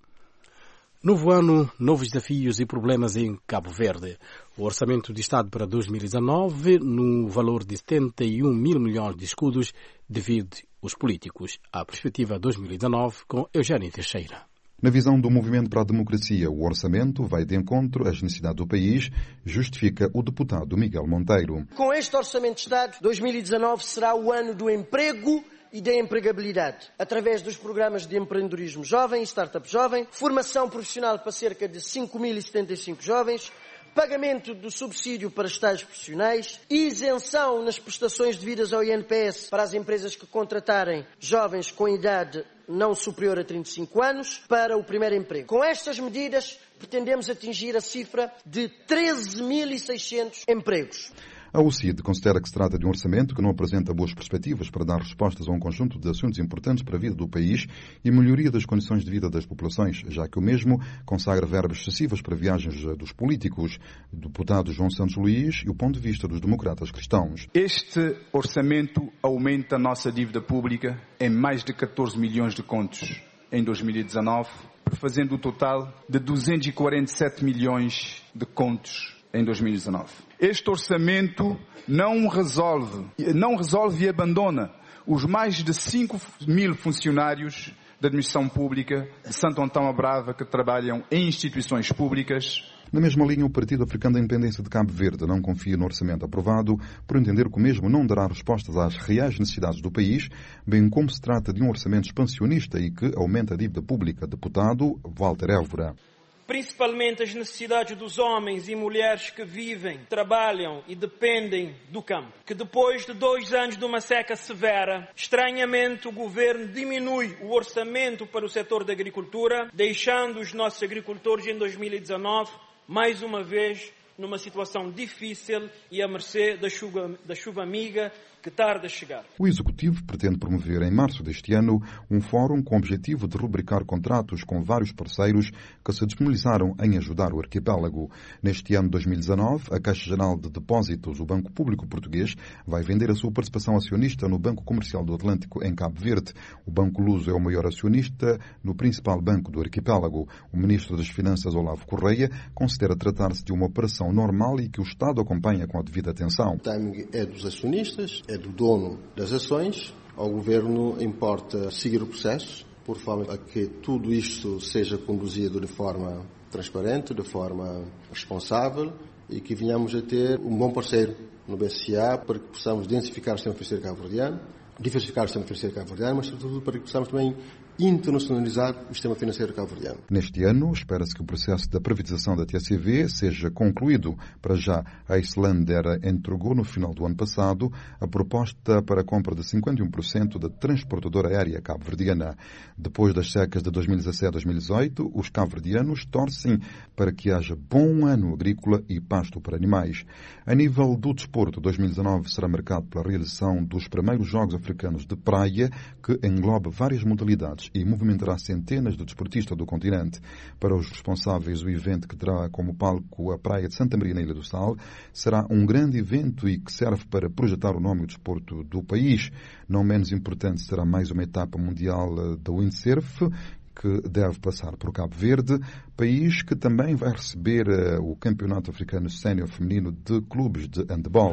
Novo ano, novos desafios e problemas em Cabo Verde. O Orçamento de Estado para dois mil e dezanove, no valor de setenta e um mil milhões de escudos, divide os políticos. A perspectiva dois mil e dezanove com Eugênio Teixeira. Na visão do Movimento para a Democracia, o orçamento vai de encontro às necessidades do país, justifica o deputado Miguel Monteiro. Com este Orçamento de Estado, dois mil e dezanove será o ano do emprego e da empregabilidade, através dos programas de empreendedorismo jovem e startup jovem, formação profissional para cerca de cinco mil e setenta e cinco jovens, pagamento do subsídio para estágios profissionais, isenção nas prestações devidas ao I N P S para as empresas que contratarem jovens com idade não superior a trinta e cinco anos para o primeiro emprego. Com estas medidas, pretendemos atingir a cifra de treze mil e seiscentos empregos. A U C I D considera que se trata de um orçamento que não apresenta boas perspectivas para dar respostas a um conjunto de assuntos importantes para a vida do país e melhoria das condições de vida das populações, já que o mesmo consagra verbas excessivas para viagens dos políticos. O deputado João Santos Luís e o ponto de vista dos democratas cristãos. Este orçamento aumenta a nossa dívida pública em mais de catorze milhões de contos em dois mil e dezanove, fazendo o total de duzentos e quarenta e sete milhões de contos em dois mil e dezanove. Este orçamento não resolve, não resolve e abandona os mais de cinco mil funcionários da administração pública de Santo Antão à Brava que trabalham em instituições públicas. Na mesma linha, o Partido Africano da Independência de Cabo Verde não confia no orçamento aprovado, por entender que o mesmo não dará respostas às reais necessidades do país, bem como se trata de um orçamento expansionista e que aumenta a dívida pública. Deputado Walter Évora. Principalmente as necessidades dos homens e mulheres que vivem, trabalham e dependem do campo. Que depois de dois anos de uma seca severa, estranhamente o governo diminui o orçamento para o setor da agricultura, deixando os nossos agricultores em dois mil e dezanove, mais uma vez, numa situação difícil e à mercê da chuva, da chuva amiga que tarda a chegar. O Executivo pretende promover em março deste ano um fórum com o objetivo de rubricar contratos com vários parceiros que se disponibilizaram em ajudar o arquipélago. Neste ano de dois mil e dezanove, a Caixa Geral de Depósitos, o Banco Público Português, vai vender a sua participação acionista no Banco Comercial do Atlântico, em Cabo Verde. O Banco Luso é o maior acionista no principal banco do arquipélago. O Ministro das Finanças, Olavo Correia, considera tratar-se de uma operação normal e que o Estado acompanha com a devida atenção. O timing é dos acionistas, é do dono das ações. Ao Governo importa seguir o processo, por forma a que tudo isto seja conduzido de forma transparente, de forma responsável e que venhamos a ter um bom parceiro no B C A para que possamos densificar o sistema financeiro cabo-verdiano, diversificar o sistema financeiro cabo-verdiano, mas sobretudo para que possamos também internacionalizar o sistema financeiro cabo-verdiano. Neste ano, espera-se que o processo da privatização da T C V seja concluído. Para já, a Islander entregou no final do ano passado a proposta para a compra de cinquenta e um por cento da transportadora aérea cabo-verdiana. Depois das secas de dois mil e dezassete a dois mil e dezoito, os cabo-verdianos torcem para que haja bom ano agrícola e pasto para animais. A nível do desporto, dois mil e dezanove será marcado pela realização dos primeiros Jogos Africanos de Praia, que engloba várias modalidades e movimentará centenas de desportistas do continente. Para os responsáveis, o evento, que terá como palco a Praia de Santa Maria na Ilha do Sal, será um grande evento e que serve para projetar o nome do desporto do país. Não menos importante será mais uma etapa mundial da windsurf, que deve passar por Cabo Verde, país que também vai receber o Campeonato Africano Sénior Feminino de Clubes de Handball.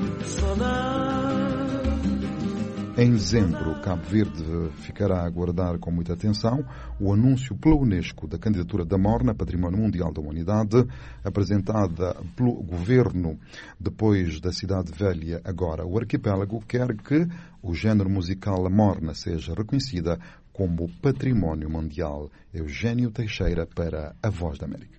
Em dezembro, Cabo Verde ficará a aguardar com muita atenção o anúncio pela Unesco da candidatura da Morna, Património Mundial da Humanidade, apresentada pelo governo depois da Cidade Velha. Agora, o arquipélago quer que o género musical Morna seja reconhecida como Património Mundial. Eugênio Teixeira para a Voz da América.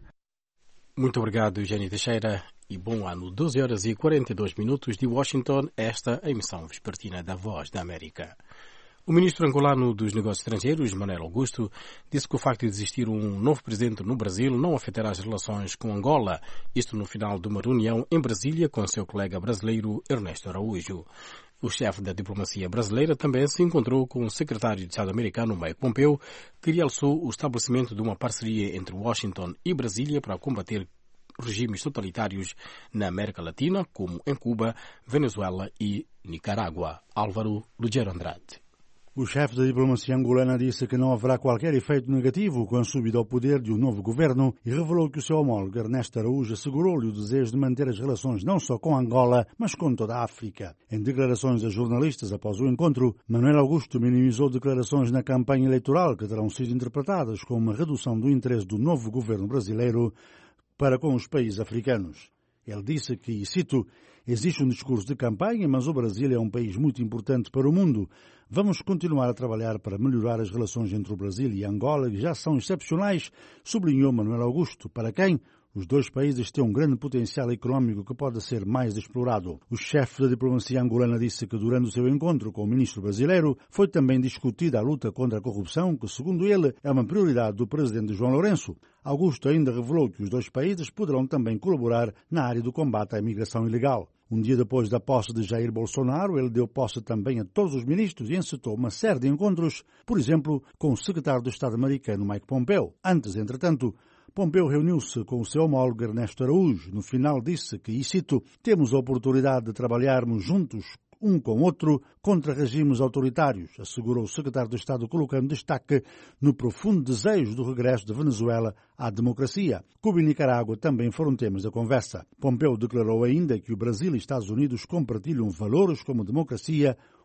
Muito obrigado, Eugênio Teixeira. E bom ano, doze horas e quarenta e dois minutos de Washington, esta é a emissão vespertina da Voz da América. O ministro angolano dos Negócios Estrangeiros, Manuel Augusto, disse que o facto de existir um novo presidente no Brasil não afetará as relações com Angola, isto no final de uma reunião em Brasília com seu colega brasileiro Ernesto Araújo. O chefe da diplomacia brasileira também se encontrou com o secretário de Estado americano, Mike Pompeo, que realçou o estabelecimento de uma parceria entre Washington e Brasília para combater regimes totalitários na América Latina, como em Cuba, Venezuela e Nicarágua. Álvaro Lugero Andrade. O chefe da diplomacia angolana disse que não haverá qualquer efeito negativo com a subida ao poder de um novo governo e revelou que o seu homólogo Ernesto Araújo assegurou-lhe o desejo de manter as relações não só com Angola, mas com toda a África. Em declarações a jornalistas após o encontro, Manuel Augusto minimizou declarações na campanha eleitoral que terão sido interpretadas como uma redução do interesse do novo governo brasileiro para com os países africanos. Ele disse que, e cito, existe um discurso de campanha, mas o Brasil é um país muito importante para o mundo. Vamos continuar a trabalhar para melhorar as relações entre o Brasil e Angola, que já são excepcionais, sublinhou Manuel Augusto, para quem os dois países têm um grande potencial económico que pode ser mais explorado. O chefe da diplomacia angolana disse que durante o seu encontro com o ministro brasileiro foi também discutida a luta contra a corrupção, que, segundo ele, é uma prioridade do presidente João Lourenço. Augusto ainda revelou que os dois países poderão também colaborar na área do combate à imigração ilegal. Um dia depois da posse de Jair Bolsonaro, ele deu posse também a todos os ministros e encetou uma série de encontros, por exemplo, com o secretário de Estado americano Mike Pompeo. Antes, entretanto, Pompeo reuniu-se com o seu homólogo Ernesto Araújo. No final disse que, e cito, temos a oportunidade de trabalharmos juntos um com o outro contra regimes autoritários, assegurou o secretário de Estado, colocando destaque no profundo desejo do regresso da Venezuela à democracia. Cuba e Nicarágua também foram temas da conversa. Pompeo declarou ainda que o Brasil e Estados Unidos compartilham valores como democracia,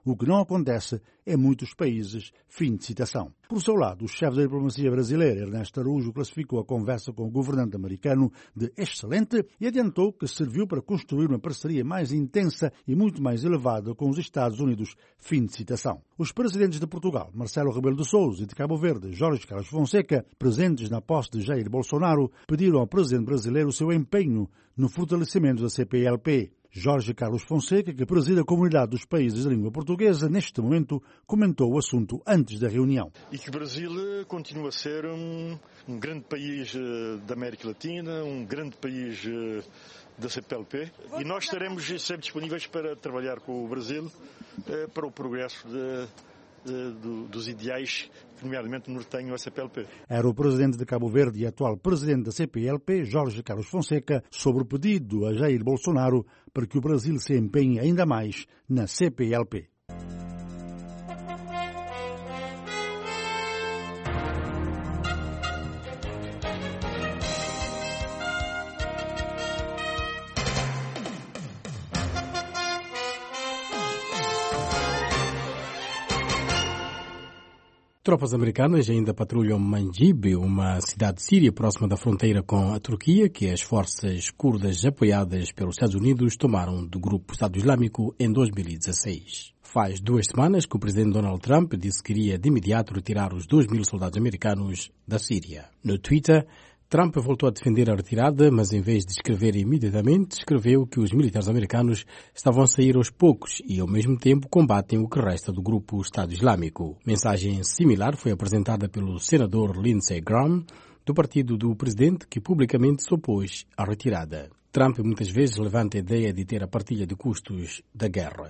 o que não acontece em muitos países. Fim de citação. Por seu lado, o chefe da diplomacia brasileira, Ernesto Araújo, classificou a conversa com o governante americano de excelente e adiantou que serviu para construir uma parceria mais intensa e muito mais elevada com os Estados Unidos. Fim de citação. Os presidentes de Portugal, Marcelo Rebelo de Sousa, e de Cabo Verde, Jorge Carlos Fonseca, presentes na posse de Jair Bolsonaro, pediram ao presidente brasileiro o seu empenho no fortalecimento da C P L P. Jorge Carlos Fonseca, que preside a Comunidade dos Países de Língua Portuguesa, neste momento comentou o assunto antes da reunião. E que o Brasil continua a ser um, um grande país da América Latina, um grande país da C P L P, e nós estaremos sempre disponíveis para trabalhar com o Brasil para o progresso de, de, de, dos ideais que, nomeadamente, norteiam a C P L P. Era o presidente de Cabo Verde e atual presidente da C P L P, Jorge Carlos Fonseca, sobre o pedido a Jair Bolsonaro para que o Brasil se empenhe ainda mais na C P L P. Tropas americanas ainda patrulham Manjib, uma cidade síria próxima da fronteira com a Turquia, que as forças curdas apoiadas pelos Estados Unidos tomaram do grupo Estado Islâmico em dois mil e dezesseis. Faz duas semanas que o presidente Donald Trump disse que queria de imediato retirar os dois mil soldados americanos da Síria. No Twitter, Trump voltou a defender a retirada, mas em vez de escrever imediatamente, escreveu que os militares americanos estavam a sair aos poucos e, ao mesmo tempo, combatem o que resta do grupo Estado Islâmico. Mensagem similar foi apresentada pelo senador Lindsey Graham, do partido do presidente, que publicamente se opôs à retirada. Trump muitas vezes levanta a ideia de ter a partilha de custos da guerra.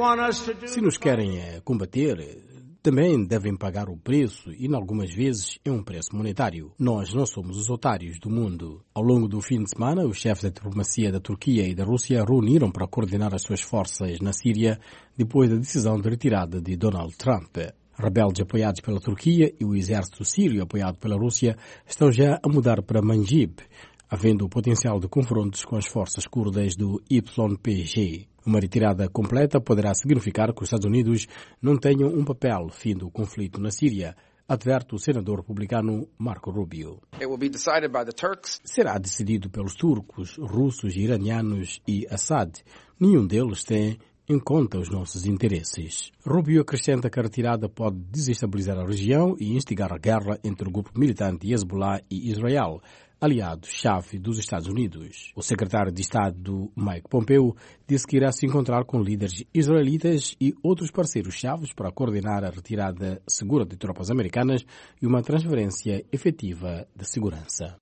Se nos querem combater, também devem pagar o preço e, em algumas vezes, é um preço monetário. Nós não somos os otários do mundo. Ao longo do fim de semana, os chefes da diplomacia da Turquia e da Rússia reuniram para coordenar as suas forças na Síria depois da decisão de retirada de Donald Trump. Rebeldes apoiados pela Turquia e o exército sírio apoiado pela Rússia estão já a mudar para Manjib, havendo o potencial de confrontos com as forças curdas do Y P G. Uma retirada completa poderá significar que os Estados Unidos não tenham um papel fim do conflito na Síria, adverte o senador republicano Marco Rubio. It will be decided by the Turks. Será decidido pelos turcos, russos, iranianos e Assad. Nenhum deles tem em conta os nossos interesses. Rubio acrescenta que a retirada pode desestabilizar a região e instigar a guerra entre o grupo militante Hezbollah e Israel, aliado-chave dos Estados Unidos. O secretário de Estado Mike Pompeo disse que irá se encontrar com líderes israelitas e outros parceiros-chaves para coordenar a retirada segura de tropas americanas e uma transferência efetiva de segurança.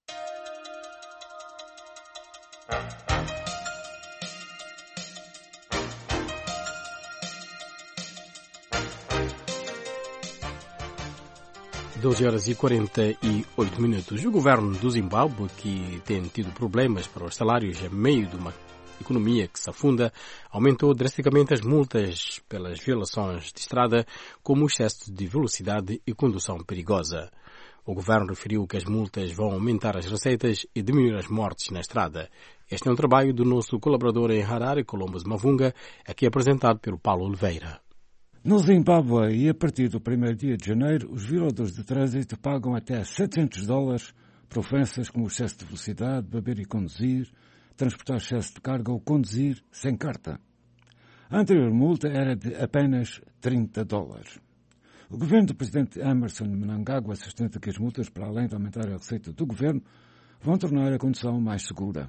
doze horas e quarenta e oito minutos. O governo do Zimbábue, que tem tido problemas para os salários a meio de uma economia que se afunda, aumentou drasticamente as multas pelas violações de estrada, como o excesso de velocidade e condução perigosa. O governo referiu que as multas vão aumentar as receitas e diminuir as mortes na estrada. Este é um trabalho do nosso colaborador em Harare, Columbus Mavunga, aqui apresentado pelo Paulo Oliveira. No Zimbábue, e a partir do primeiro dia de janeiro, os violadores de trânsito pagam até setecentos dólares por ofensas como excesso de velocidade, beber e conduzir, transportar excesso de carga ou conduzir sem carta. A anterior multa era de apenas trinta dólares. O governo do presidente Emmerson Mnangagwa sustenta que as multas, para além de aumentar a receita do governo, vão tornar a condução mais segura.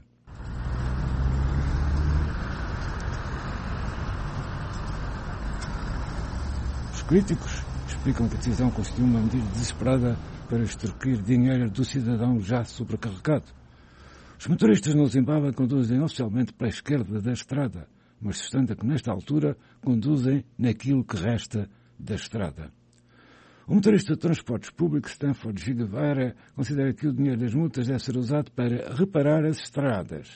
Os críticos explicam que a decisão constitui uma medida desesperada para extorquir dinheiro do cidadão já sobrecarregado. Os motoristas no Zimbábue conduzem oficialmente para a esquerda da estrada, mas sustenta que nesta altura conduzem naquilo que resta da estrada. O motorista de transportes públicos Stanford Giguevara considera que o dinheiro das multas deve ser usado para reparar as estradas.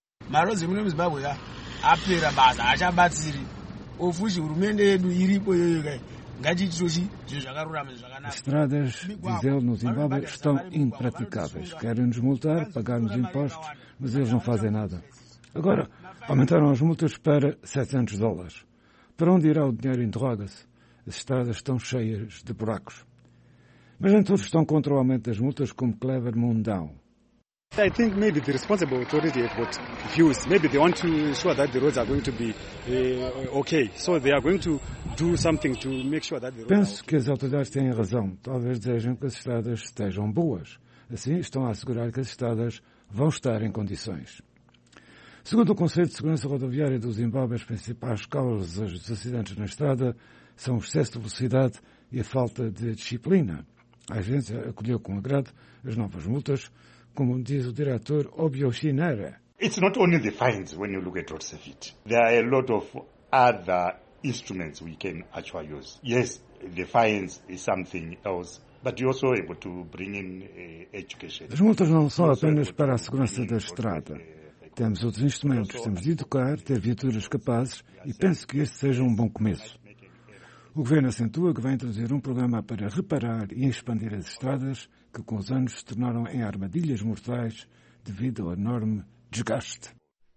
As estradas, diz ele, no Zimbábue estão impraticáveis. Querem-nos multar, pagar-nos impostos, mas eles não fazem nada. Agora, aumentaram as multas para setecentos dólares. Para onde irá o dinheiro, interroga-se. As estradas estão cheias de buracos. Mas nem todos estão contra o aumento das multas, como Clever Mundão. I think maybe the responsible authority have got views. Maybe they want to ensure that the roads are going to be uh, okay. So they are going to do something to make sure that the roads Penso que as autoridades têm razão. Talvez desejam que as estradas estejam boas. Assim, estão a assegurar que as estradas vão estar em condições. Segundo o Conselho de Segurança Rodoviária do Zimbábue, as principais causas dos acidentes na estrada são o excesso de velocidade e a falta de disciplina. A agência acolheu com agrado as novas multas, como diz o diretor Obioshinera. It's not only the fines when you look at road safety. There are a lot of other instruments we can actually use. Yes, the fines is something else, but you're also able to bring in uh, education. As multas não são apenas para a segurança da estrada. Temos outros instrumentos. Temos de educar, ter viaturas capazes e penso que este seja um bom começo. O Governo acentua que vai introduzir um programa para reparar e expandir as estradas que com os anos se tornaram em armadilhas mortais devido ao enorme desgaste.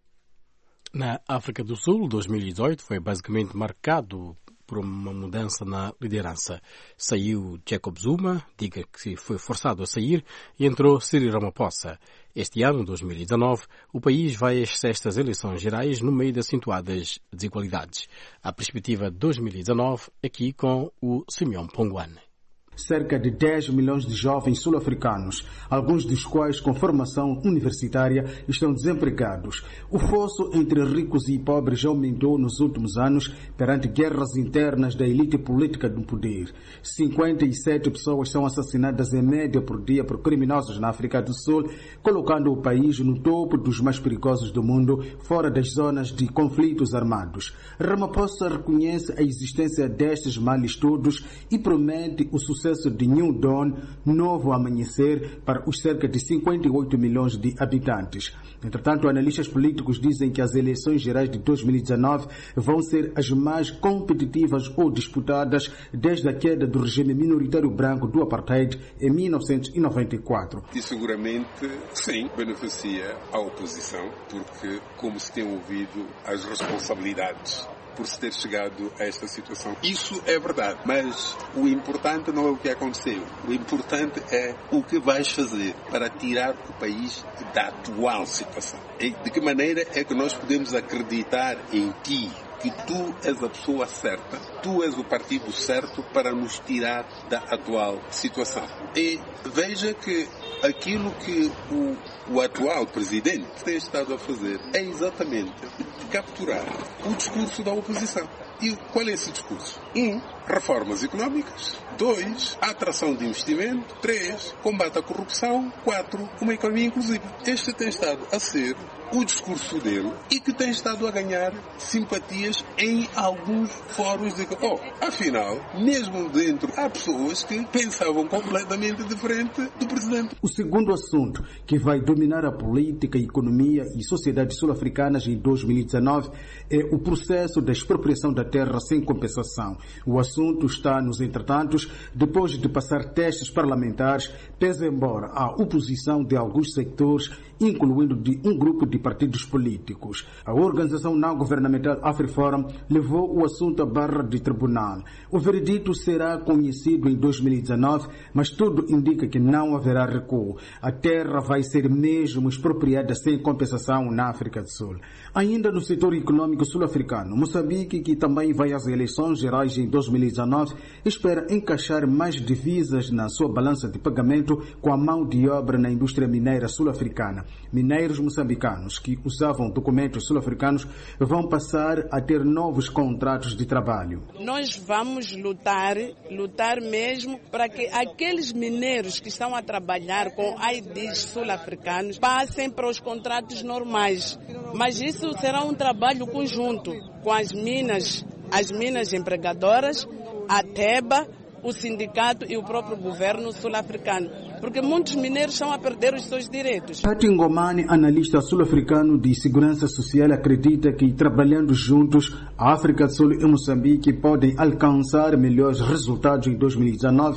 Na África do Sul, dois mil e dezoito foi basicamente marcado por uma mudança na liderança. Saiu Jacob Zuma, diga que foi forçado a sair, e entrou Cyril Ramaphosa. Este ano, dois mil e dezanove, o país vai a estas eleições gerais no meio de acentuadas desigualdades. A perspectiva de dois mil e dezanove, aqui com o Simeão Pongwane. Cerca de dez milhões de jovens sul-africanos, alguns dos quais com formação universitária, estão desempregados. O fosso entre ricos e pobres aumentou nos últimos anos perante guerras internas da elite política do poder. cinquenta e sete pessoas são assassinadas em média por dia por criminosos na África do Sul, colocando o país no topo dos mais perigosos do mundo, fora das zonas de conflitos armados. Ramaphosa reconhece a existência destes males todos e promete o sucesso de New Dawn, novo amanhecer, para os cerca de cinquenta e oito milhões de habitantes. Entretanto, analistas políticos dizem que as eleições gerais de dois mil e dezanove vão ser as mais competitivas ou disputadas desde a queda do regime minoritário branco do apartheid em mil novecentos e noventa e quatro. E seguramente, sim, beneficia a oposição, porque, como se tem ouvido, as responsabilidades por se ter chegado a esta situação. Isso é verdade, mas o importante não é o que aconteceu. O importante é o que vais fazer para tirar o país da atual situação. E de que maneira é que nós podemos acreditar em ti, que tu és a pessoa certa, tu és o partido certo para nos tirar da atual situação. E veja que aquilo que o, o atual presidente tem estado a fazer é exatamente capturar o discurso da oposição. E qual é esse discurso? Um, reformas económicas. Dois, a atração de investimento. Três, combate à corrupção. Quatro, uma economia inclusiva. Este tem estado a ser o discurso dele e que tem estado a ganhar simpatias em alguns fóruns de que, oh, afinal, mesmo dentro há pessoas que pensavam completamente diferente do presidente. O segundo assunto que vai dominar a política, economia e sociedade sul-africanas em dois mil e dezanove é o processo da expropriação da terra sem compensação. O assunto está nos entretantos, depois de passar testes parlamentares, pese embora a oposição de alguns sectores, incluindo de um grupo de partidos políticos. A organização não-governamental AfriForum levou o assunto à barra de tribunal. O veredito será conhecido em dois mil e dezanove, mas tudo indica que não haverá recuo. A terra vai ser mesmo expropriada sem compensação na África do Sul. Ainda no setor econômico sul-africano, Moçambique, que também vai às eleições gerais em dois mil e dezanove, espera encaixar mais divisas na sua balança de pagamento com a mão de obra na indústria mineira sul-africana. Mineiros moçambicanos que usavam documentos sul-africanos vão passar a ter novos contratos de trabalho. Nós vamos lutar, lutar mesmo para que aqueles mineiros que estão a trabalhar com I Ds sul-africanos passem para os contratos normais. Mas isso será um trabalho conjunto com as minas, as minas empregadoras, a TEBA, o sindicato e o próprio governo sul-africano, porque muitos mineiros estão a perder os seus direitos. Pati Ngomane, analista sul-africano de segurança social, acredita que trabalhando juntos, a África do Sul e Moçambique podem alcançar melhores resultados em dois mil e dezanove,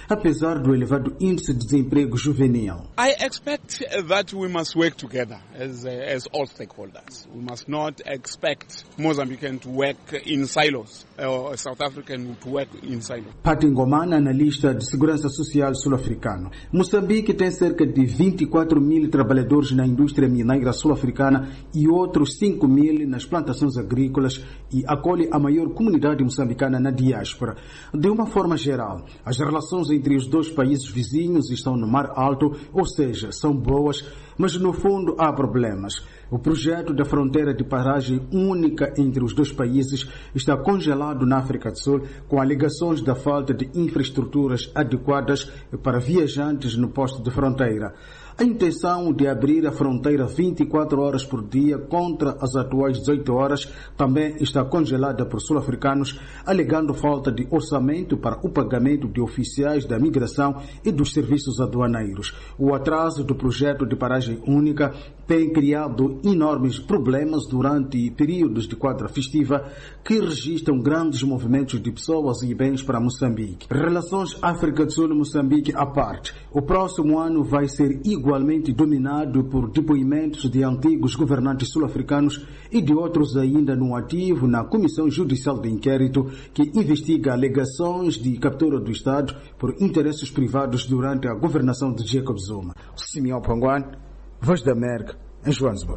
apesar do elevado índice de desemprego juvenil. I expect that we must work together as, uh, as all stakeholders. We must not expect Mozambican to work in silos or South African to work in silos. Pati Ngomana, analista de segurança social sul-africano. Moçambique tem cerca de vinte e quatro mil trabalhadores na indústria mineira sul-africana e outros cinco mil nas plantações agrícolas e acolhe a maior comunidade moçambicana na diáspora. De uma forma geral, as relações entre os dois países vizinhos estão no mar alto, ou seja, são boas, mas no fundo há problemas. O projeto da fronteira de paragem única entre os dois países está congelado na África do Sul, com alegações da falta de infraestruturas adequadas para viajantes no posto de fronteira. A intenção de abrir a fronteira vinte e quatro horas por dia contra as atuais dezoito horas também está congelada por sul-africanos, alegando falta de orçamento para o pagamento de oficiais da migração e dos serviços aduaneiros. O atraso do projeto de paragem única tem criado enormes problemas durante períodos de quadra festiva que registram grandes movimentos de pessoas e bens para Moçambique. Relações África do Sul e Moçambique à parte. O próximo ano vai ser igualmente dominado por depoimentos de antigos governantes sul-africanos e de outros ainda no ativo na Comissão Judicial de Inquérito que investiga alegações de captura do Estado por interesses privados durante a governação de Jacob Zuma. Simeão Panguan, Voz da América, em Joanesburgo.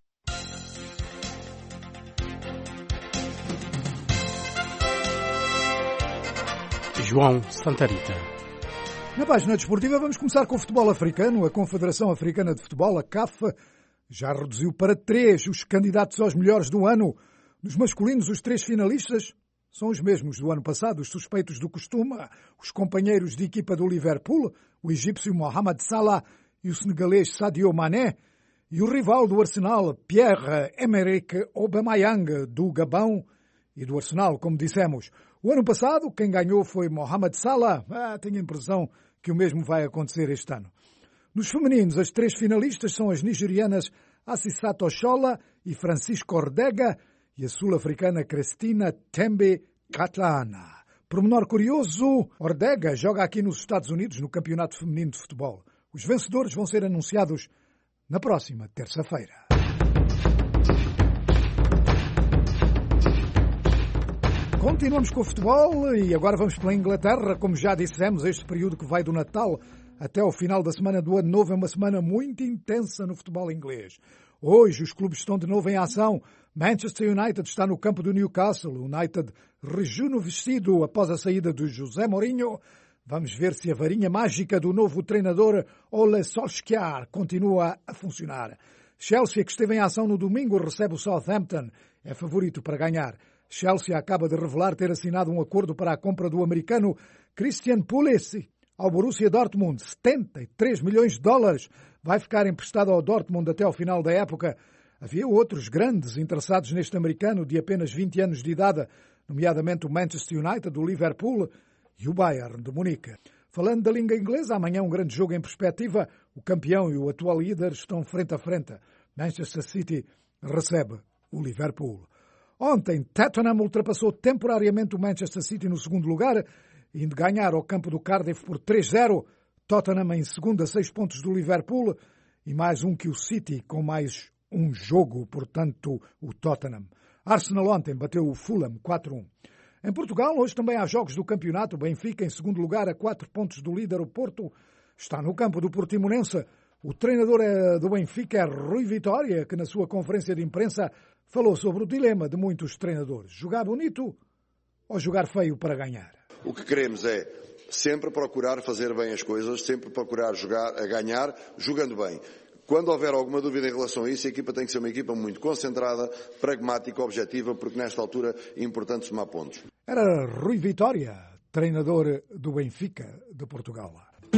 João Santarita. Na página desportiva vamos começar com o futebol africano. A Confederação Africana de Futebol, a C A F, já reduziu para três os candidatos aos melhores do ano. Nos masculinos, os três finalistas são os mesmos do ano passado, os suspeitos do costume, os companheiros de equipa do Liverpool, o egípcio Mohamed Salah e o senegalês Sadio Mané, e o rival do Arsenal, Pierre-Emerick Aubameyang, do Gabão e do Arsenal, como dissemos. O ano passado, quem ganhou foi Mohamed Salah. Ah, tenho a impressão que o mesmo vai acontecer este ano. Nos femininos, as três finalistas são as nigerianas Assisat Oshola e Francisco Ordega e a sul-africana Cristina Tembe Katlana. Pormenor curioso, Ordega joga aqui nos Estados Unidos no Campeonato Feminino de Futebol. Os vencedores vão ser anunciados na próxima terça-feira. Continuamos com o futebol e agora vamos pela Inglaterra. Como já dissemos, este período que vai do Natal até ao final da semana do Ano Novo é uma semana muito intensa no futebol inglês. Hoje os clubes estão de novo em ação. Manchester United está no campo do Newcastle. O United rejuvenescido após a saída de José Mourinho. Vamos ver se a varinha mágica do novo treinador Ole Solskjaer continua a funcionar. Chelsea, que esteve em ação no domingo, recebe o Southampton. É favorito para ganhar. Chelsea acaba de revelar ter assinado um acordo para a compra do americano Christian Pulisic ao Borussia Dortmund. setenta e três milhões de dólares. Vai ficar emprestado ao Dortmund até ao final da época. Havia outros grandes interessados neste americano de apenas vinte anos de idade, nomeadamente o Manchester United, o Liverpool e o Bayern de Munique. Falando da língua inglesa, amanhã um grande jogo em perspectiva. O campeão e o atual líder estão frente a frente. Manchester City recebe o Liverpool. Ontem, Tottenham ultrapassou temporariamente o Manchester City no segundo lugar, indo ganhar ao campo do Cardiff por três a zero. Tottenham em segundo a seis pontos do Liverpool e mais um que o City com mais um jogo, portanto, o Tottenham. Arsenal ontem bateu o Fulham quatro a um. Em Portugal, hoje também há jogos do campeonato. O Benfica, em segundo lugar, a quatro pontos do líder, o Porto, está no campo do Portimonense. O treinador do Benfica é Rui Vitória, que na sua conferência de imprensa falou sobre o dilema de muitos treinadores. Jogar bonito ou jogar feio para ganhar? O que queremos é sempre procurar fazer bem as coisas, sempre procurar jogar a ganhar, jogando bem. Quando houver alguma dúvida em relação a isso, a equipa tem que ser uma equipa muito concentrada, pragmática, objetiva, porque nesta altura é importante somar pontos. Era Rui Vitória, treinador do Benfica de Portugal.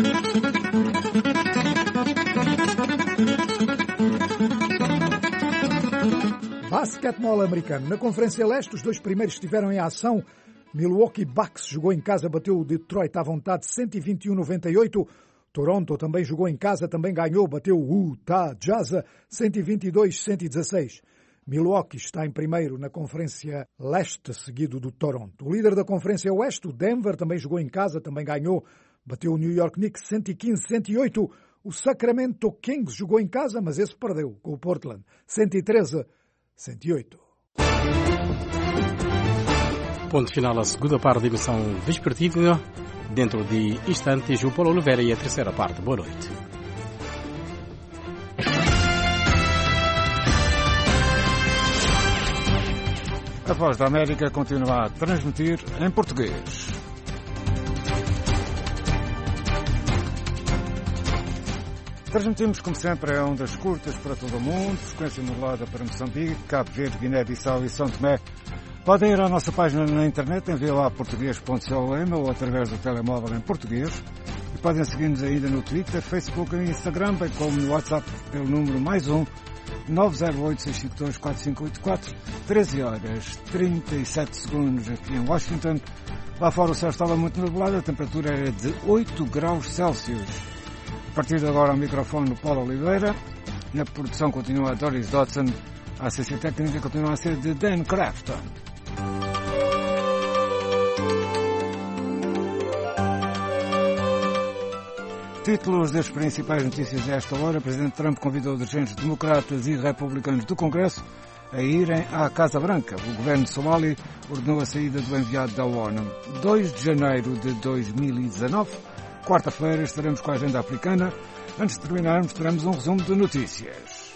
Basquetebol americano. Na Conferência Leste, os dois primeiros estiveram em ação. Milwaukee Bucks jogou em casa, bateu o Detroit à vontade cento e vinte e um a noventa e oito. Toronto também jogou em casa, também ganhou, bateu o Utah Jazz cento e vinte e dois a cento e dezesseis. Milwaukee está em primeiro na Conferência Leste, seguido do Toronto. O líder da Conferência Oeste, o Denver, também jogou em casa, também ganhou, bateu o New York Knicks cento e quinze a cento e oito. O Sacramento Kings jogou em casa, mas esse perdeu com o Portland cento e treze a cento e oito. Ponto final a segunda parte da emissão vespertina. Dentro de instantes, o Paulo Oliveira e a terceira parte. Boa noite. A Voz da América continua a transmitir em português. Transmitimos, como sempre, a ondas curtas para todo o mundo, frequência modulada para Moçambique, Cabo Verde, Guiné-Bissau e São Tomé. Podem ir à nossa página na internet em voa português ponto com ou através do telemóvel em português. E podem seguir-nos ainda no Twitter, Facebook e Instagram, bem como no WhatsApp pelo número mais um nove zero oito, seis cinco dois, quatro cinco oito quatro, treze horas trinta e sete segundos aqui em Washington. Lá fora o céu estava muito nublado, a temperatura era de oito graus Celsius. A partir de agora, o microfone do Paulo Oliveira. Na produção continua a Doris Dodson. A assistência técnica continua a ser de Dan Crafton. Títulos das principais notícias a esta hora. O Presidente Trump convidou dirigentes democratas e republicanos do Congresso a irem à Casa Branca. O governo de Somália ordenou a saída do enviado da ONU. dois de janeiro de dois mil e dezanove. Quarta-feira estaremos com a agenda africana. Antes de terminarmos, teremos um resumo de notícias.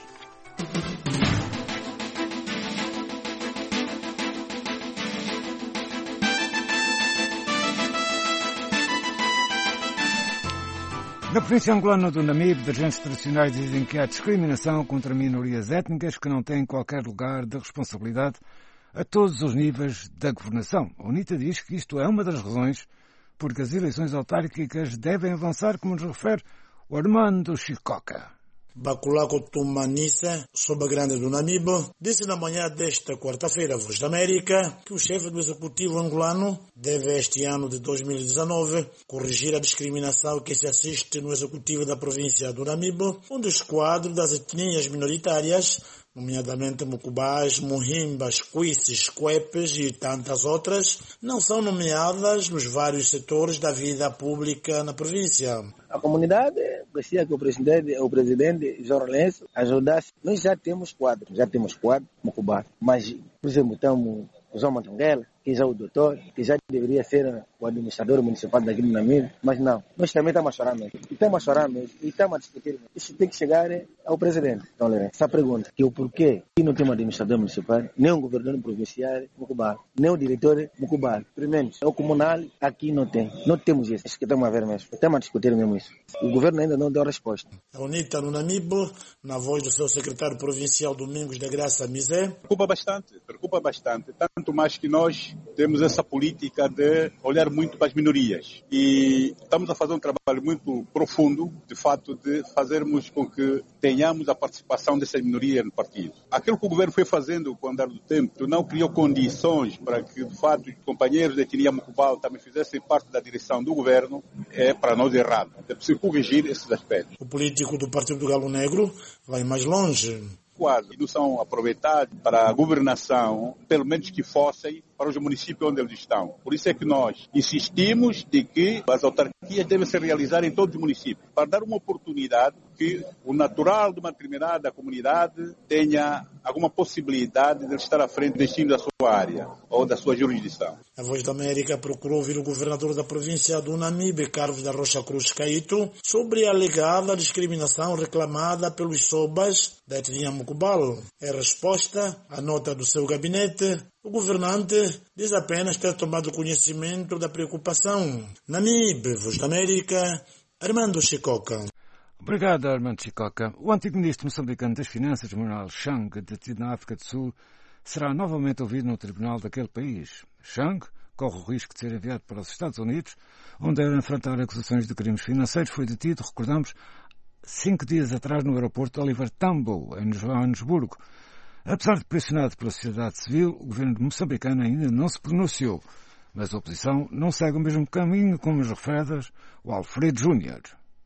Na província angolana do Namibe, dirigentes tradicionais dizem que há discriminação contra minorias étnicas que não têm qualquer lugar de responsabilidade a todos os níveis da governação. A UNITA diz que isto é uma das razões porque as eleições autárquicas devem avançar, como nos refere o Armando Chicoca. Baculako Tumanissa, sob a grande do Namibe, disse na manhã desta quarta-feira à Voz da América que o chefe do executivo angolano deve este ano de dois mil e dezanove corrigir a discriminação que se assiste no executivo da província do Namibe, onde os quadros das etnias minoritárias, nomeadamente Mucubás, Muhimbas, Cuices, Cuepes e tantas outras, não são nomeadas nos vários setores da vida pública na província. A comunidade gostaria que o presidente, o presidente João Lourenço ajudasse. Nós já temos quadros, já temos quadro Mucubá, mas, por exemplo, temos o João Mantonguela, que já é o doutor, que já deveria ser o administrador municipal daqui do Namibe, mas não. Nós também estamos a chorar mesmo. E estamos a chorar mesmo. E estamos a discutir mesmo. Isso tem que chegar ao presidente. Então, essa pergunta, que é o porquê que não tem um administrador municipal, nem um governador provincial, Mucubá, nem um diretor, Mucubá. Primeiro, é o comunal, aqui não tem. Não temos isso. Isso que estamos a ver mesmo. Estamos a discutir mesmo isso. O governo ainda não deu resposta. A UNITA no Namibe, na voz do seu secretário provincial Domingos da Graça Mizé. Preocupa bastante, preocupa bastante. Tanto mais que nós temos essa política de olhar muito para as minorias e estamos a fazer um trabalho muito profundo, de fato, de fazermos com que tenhamos a participação dessas minorias no partido. Aquilo que o governo foi fazendo com o andar do tempo não criou condições para que, de fato, os companheiros da etnia Mucubal também fizessem parte da direção do governo, é para nós errado. É preciso corrigir esses aspectos. O político do Partido do Galo Negro vai mais longe. Quadros não são aproveitados para a governação, pelo menos que fossem para os municípios onde eles estão. Por isso é que nós insistimos de que as autarquias devem se realizar em todos os municípios, para dar uma oportunidade que o natural de uma determinada comunidade tenha alguma possibilidade de estar à frente do destino da sua área ou da sua jurisdição. A Voz da América procurou ouvir o governador da província do Namibe, Carlos da Rocha Cruz Caíto, sobre a alegada discriminação reclamada pelos sobas da etnia Mucubal. Em resposta à nota do seu gabinete, o governante diz apenas ter tomado conhecimento da preocupação. Namibe, Voz da América, Armando Chicoca. Obrigado, Armando Chicoca. O antigo ministro moçambicano das Finanças, Manuel Chang, detido na África do Sul, será novamente ouvido no tribunal daquele país. Chang corre o risco de ser enviado para os Estados Unidos, onde era enfrentar acusações de crimes financeiros. Foi detido, recordamos, cinco dias atrás no aeroporto Oliver Tambo, em Joanesburgo. Apesar de pressionado pela sociedade civil, o governo moçambicano ainda não se pronunciou, mas a oposição não segue o mesmo caminho como os refere o Alfredo Júnior.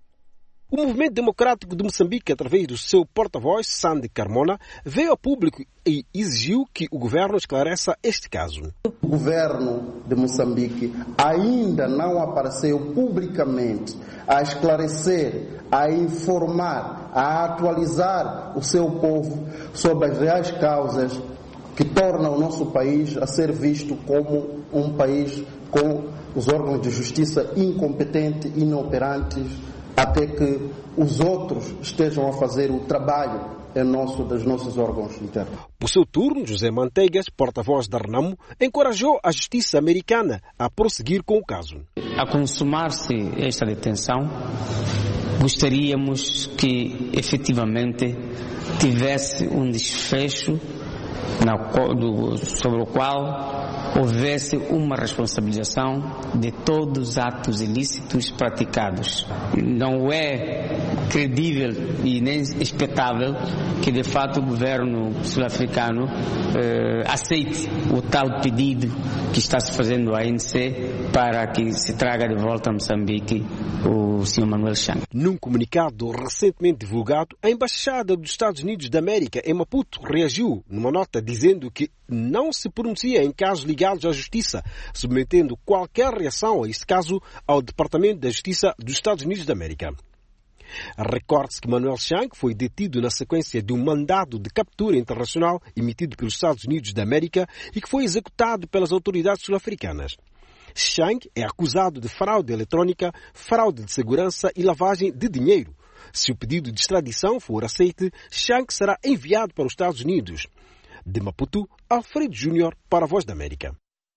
O Movimento Democrático de Moçambique, através do seu porta-voz, Sandy Carmona, veio ao público e exigiu que o governo esclareça este caso. O governo de Moçambique ainda não apareceu publicamente a esclarecer, a informar, a atualizar o seu povo sobre as reais causas que tornam o nosso país a ser visto como um país com os órgãos de justiça incompetentes, inoperantes, até que os outros estejam a fazer o trabalho é nosso, dos nossos órgãos internos. Por seu turno, José Manteigas, porta-voz da Renamo, encorajou a justiça americana a prosseguir com o caso. A consumar-se esta detenção, gostaríamos que efetivamente tivesse um desfecho na, do, sobre o qual houvesse uma responsabilização de todos os atos ilícitos praticados. Não é credível e nem expectável que de fato o governo sul-africano eh, aceite o tal pedido que está se fazendo à A N C para que se traga de volta a Moçambique o senhor Manuel Chang. Num comunicado recentemente divulgado, a Embaixada dos Estados Unidos da América em Maputo reagiu numa nota dizendo que não se pronuncia em casos ligados à Justiça, submetendo qualquer reação a este caso ao Departamento da Justiça dos Estados Unidos da América. Recorde-se que Manuel Chang foi detido na sequência de um mandado de captura internacional emitido pelos Estados Unidos da América e que foi executado pelas autoridades sul-africanas. Chang é acusado de fraude eletrônica, fraude de segurança e lavagem de dinheiro. Se o pedido de extradição for aceite, Chang será enviado para os Estados Unidos. De Maputo, Alfredo Júnior para a Voz da América.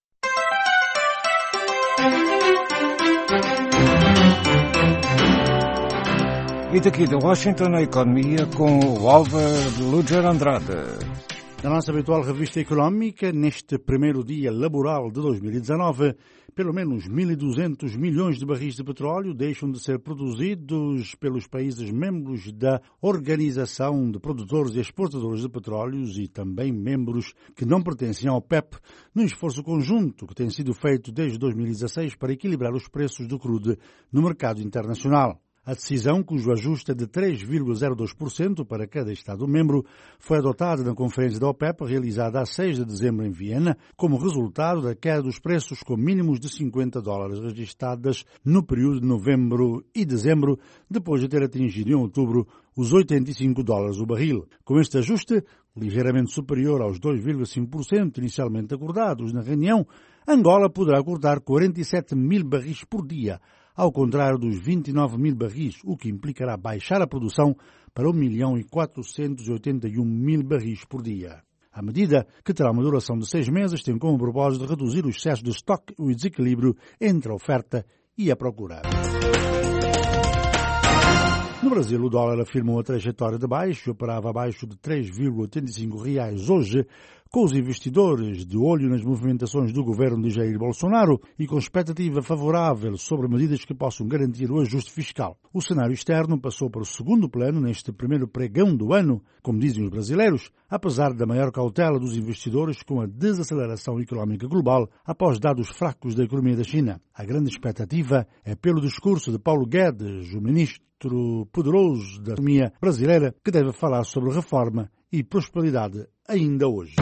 E daqui de Washington, a economia com o Álvaro Luger Andrade. Na nossa habitual revista económica, neste primeiro dia laboral de dois mil e dezanove, pelo menos mil e duzentos milhões de barris de petróleo deixam de ser produzidos pelos países membros da Organização de Produtores e Exportadores de Petróleos e também membros que não pertencem ao P E P, num esforço conjunto que tem sido feito desde dois mil e dezasseis para equilibrar os preços do crudo no mercado internacional. A decisão, cujo ajuste é de três vírgula zero dois por cento para cada Estado-membro, foi adotada na Conferência da OPEP, realizada a seis de dezembro em Viena, como resultado da queda dos preços com mínimos de cinquenta dólares registradas no período de novembro e dezembro, depois de ter atingido em outubro os oitenta e cinco dólares o barril. Com este ajuste, ligeiramente superior aos dois vírgula cinco por cento inicialmente acordados na reunião, Angola poderá acordar quarenta e sete mil barris por dia, ao contrário dos vinte e nove mil barris, o que implicará baixar a produção para um milhão e quatrocentos e oitenta e um mil barris por dia. A medida, que terá uma duração de seis meses, tem como propósito reduzir o excesso de estoque e o desequilíbrio entre a oferta e a procura. No Brasil, o dólar afirmou a trajetória de baixo e operava abaixo de três vírgula oitenta e cinco reais hoje, com os investidores de olho nas movimentações do governo de Jair Bolsonaro e com expectativa favorável sobre medidas que possam garantir o ajuste fiscal. O cenário externo passou para o segundo plano neste primeiro pregão do ano, como dizem os brasileiros, apesar da maior cautela dos investidores com a desaceleração económica global após dados fracos da economia da China. A grande expectativa é pelo discurso de Paulo Guedes, o ministro poderoso da economia brasileira, que deve falar sobre reforma e prosperidade ainda hoje.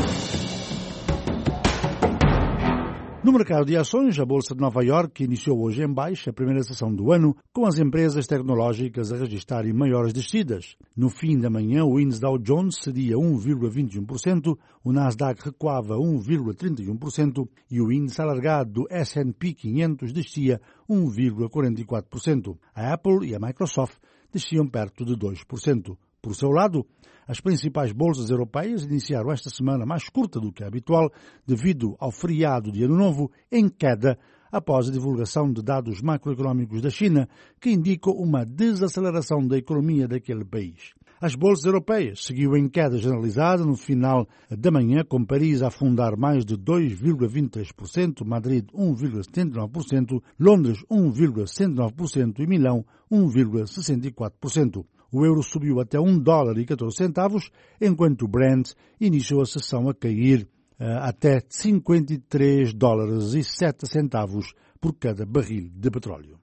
No mercado de ações, a Bolsa de Nova Iorque iniciou hoje em baixa a primeira sessão do ano, com as empresas tecnológicas a registrarem maiores descidas. No fim da manhã, o índice Dow Jones cedia um vírgula vinte e um por cento, o Nasdaq recuava um vírgula trinta e um por cento e o índice alargado do S and P quinhentos descia um vírgula quarenta e quatro por cento. A Apple e a Microsoft desciam perto de dois por cento. Por seu lado, as principais bolsas europeias iniciaram esta semana mais curta do que a habitual, devido ao feriado de Ano Novo, em queda após a divulgação de dados macroeconómicos da China, que indicam uma desaceleração da economia daquele país. As bolsas europeias seguiu em queda generalizada no final da manhã, com Paris a afundar mais de dois vírgula vinte e três por cento, Madrid um vírgula setenta e nove por cento, Londres um vírgula sessenta e nove por cento e Milão um vírgula sessenta e quatro por cento. O euro subiu até um dólar e catorze centavos, enquanto o Brent iniciou a sessão a cair uh, até cinquenta e três dólares e sete centavos por cada barril de petróleo.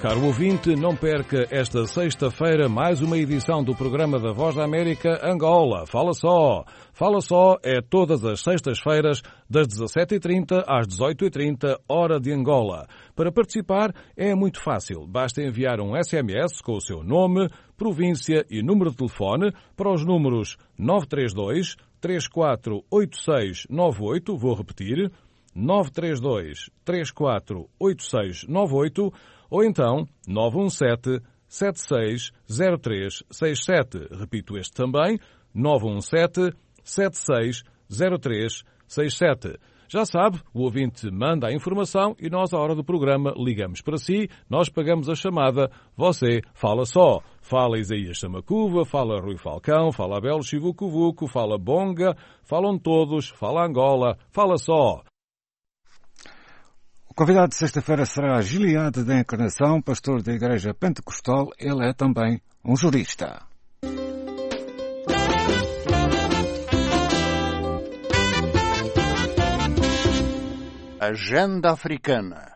Caro ouvinte, não perca esta sexta-feira mais uma edição do programa da Voz da América Angola. Fala só! Fala só é todas as sextas-feiras das dezassete e trinta às dezoito e trinta, hora de Angola. Para participar é muito fácil. Basta enviar um S M S com o seu nome, província e número de telefone para os números nove três dois, três quatro oito seis nove oito, vou repetir, nove três dois, três quatro oito seis nove oito, ou então nove um sete, sete seis zero três seis sete. Repito este também, nove um sete, sete seis zero três seis sete. Já sabe, o ouvinte manda a informação e nós, à hora do programa, ligamos para si, nós pagamos a chamada, você fala só. Fala Isaías Samacuva, fala Rui Falcão, fala Abel Chivucovuco, fala Bonga, falam todos, fala Angola, fala só. O convidado de sexta-feira será Giliade da Encarnação, pastor da Igreja Pentecostal. Ele é também um jurista. Agenda Africana.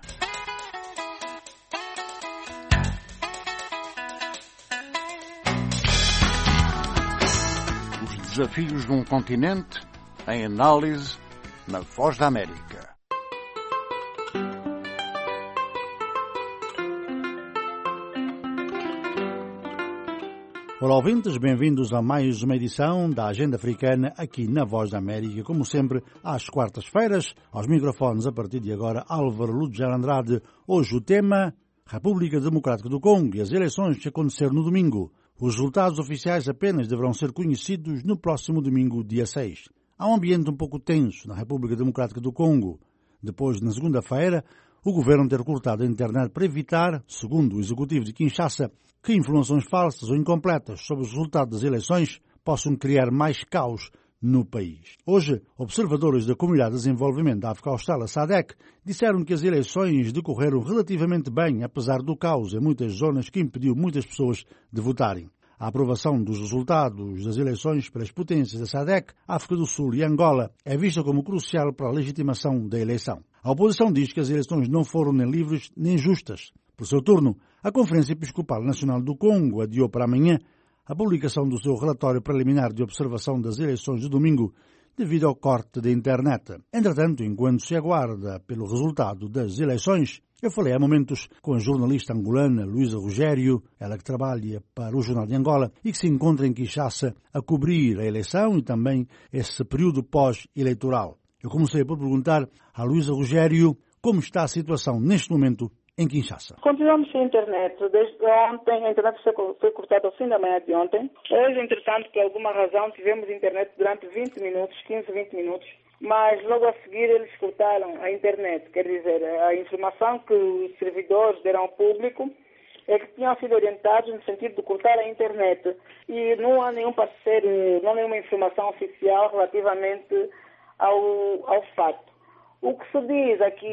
Os desafios de um continente em análise na Voz da América. Olá, ouvintes, bem-vindos a mais uma edição da Agenda Africana aqui na Voz da América, como sempre, às quartas-feiras, aos microfones a partir de agora, Álvaro Ludger Andrade. Hoje o tema, República Democrática do Congo e as eleições que aconteceram no domingo. Os resultados oficiais apenas deverão ser conhecidos no próximo domingo, dia seis. Há um ambiente um pouco tenso na República Democrática do Congo. Depois, na segunda-feira, o governo ter cortado a internet para evitar, segundo o executivo de Kinshasa, que informações falsas ou incompletas sobre os resultados das eleições possam criar mais caos no país. Hoje, observadores da Comunidade de Desenvolvimento da África Austral, a SADC, disseram que as eleições decorreram relativamente bem, apesar do caos em muitas zonas que impediu muitas pessoas de votarem. A aprovação dos resultados das eleições pelas potências da SADC, África do Sul e Angola é vista como crucial para a legitimação da eleição. A oposição diz que as eleições não foram nem livres nem justas. Por seu turno, a Conferência Episcopal Nacional do Congo adiou para amanhã a publicação do seu relatório preliminar de observação das eleições de domingo devido ao corte da internet. Entretanto, enquanto se aguarda pelo resultado das eleições, eu falei há momentos com a jornalista angolana Luísa Rogério, ela que trabalha para o Jornal de Angola e que se encontra em Kinshasa a cobrir a eleição e também esse período pós-eleitoral. Eu comecei por perguntar a Luísa Rogério como está a situação neste momento em Kinshasa. Continuamos sem internet. Desde ontem, a internet foi cortada ao fim da manhã de ontem. Hoje, entretanto, por alguma razão, tivemos internet durante vinte minutos, quinze, vinte minutos. Mas logo a seguir eles cortaram a internet. Quer dizer, a informação que os servidores deram ao público é que tinham sido orientados no sentido de cortar a internet. E não há nenhum parceiro, não há nenhuma informação oficial relativamente ao, ao fato. O que se diz aqui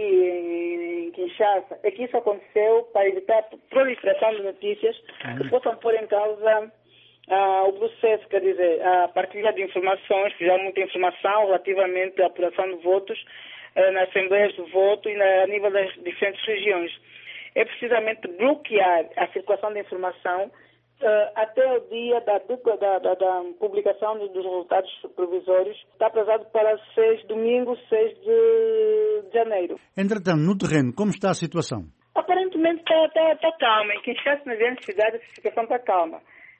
em Kinshasa é que isso aconteceu para evitar a proliferação de notícias que possam pôr em causa uh, o processo, quer dizer, a partilha de informações, que já há muita informação relativamente à apuração de votos uh, nas assembleias de voto e na, a nível das diferentes regiões. É precisamente bloquear a circulação de informação Uh, até o dia da, da, da, da publicação dos resultados provisórios. Está atrasado para seis, domingo, seis de janeiro. Entretanto, no terreno, como está a situação? Aparentemente está, está, está calma. Em Kinshasa, nas grandes cidades, a situação está calma.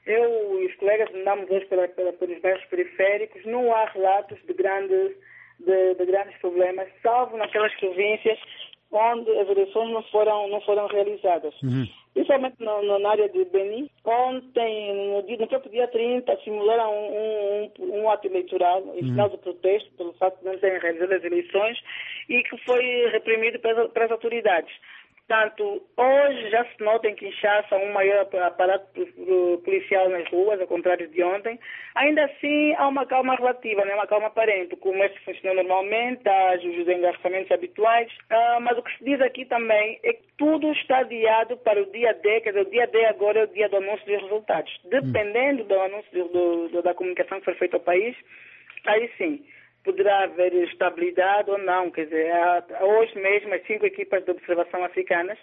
Eu e os colegas andamos hoje pela, pela, pelos bairros periféricos, não há relatos de grandes, de, de grandes problemas, salvo naquelas províncias onde as eleições não foram, não foram realizadas. Uhum. Principalmente no, no, na área de Beni, ontem, no, dia, no próprio dia trinta, simularam um, um, um ato eleitoral em uhum. sinal de protesto pelo facto de não terem realizado as eleições e que foi reprimido pelas, pelas autoridades. Portanto, hoje já se nota em Kinshasa um maior aparato policial nas ruas, ao contrário de ontem. Ainda assim, há uma calma relativa, não é uma calma aparente. O comércio funciona normalmente, há os engarrafamentos habituais, uh, mas o que se diz aqui também é que tudo está adiado para o dia D, quer dizer, o dia D agora é o dia do anúncio dos resultados. Dependendo do anúncio do, do, da comunicação que for feita ao país, aí sim poderá haver estabilidade ou não. Quer dizer, há, hoje mesmo as cinco equipas de observação africanas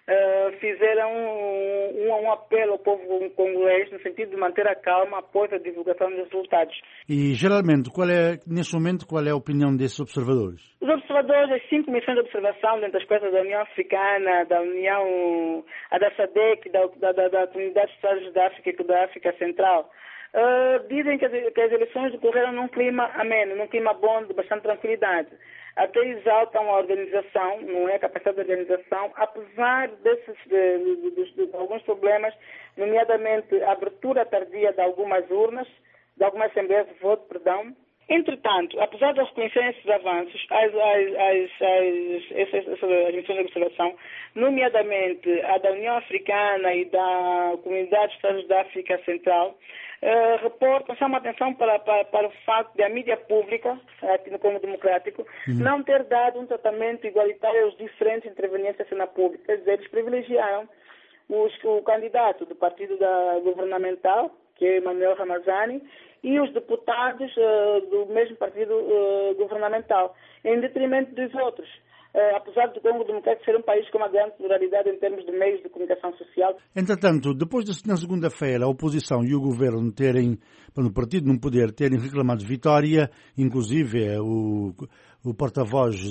uh, fizeram um, um, um apelo ao povo congolês no sentido de manter a calma após a divulgação dos resultados. E, geralmente, qual é, neste momento, qual é a opinião desses observadores? Os observadores, as cinco missões de observação dentro das coisas da União Africana, da União, a da SADC, da, da, da, da Comunidade de Estados da África e da África Central, uh, dizem que as, que as eleições ocorreram num clima ameno, num clima bom, de bastante tranquilidade. Até exaltam a organização, não é a capacidade da organização, apesar desses, de, de, de, de, de alguns problemas, nomeadamente a abertura tardia de algumas urnas, de algumas assembleias de voto, perdão. Entretanto, apesar de reconhecerem esses avanços, as, as, as, as, essas, essas missões de observação, nomeadamente a da União Africana e da Comunidade de Estados da África Central, uh, reportam, chamam a atenção para, para, para o facto de a mídia pública, aqui no Congo Democrático, uhum. não ter dado um tratamento igualitário aos diferentes intervenientes da cena pública. Quer dizer, eles privilegiaram os, o candidato do partido da, governamental, que é Manuel Ramazani, e os deputados uh, do mesmo partido uh, governamental, em detrimento dos outros. Uh, apesar do Congo Democrático ser um país com uma grande pluralidade em termos de meios de comunicação social. Entretanto, depois de, na segunda-feira, a oposição e o governo terem, o partido no poder, terem reclamado vitória, inclusive o, o porta-voz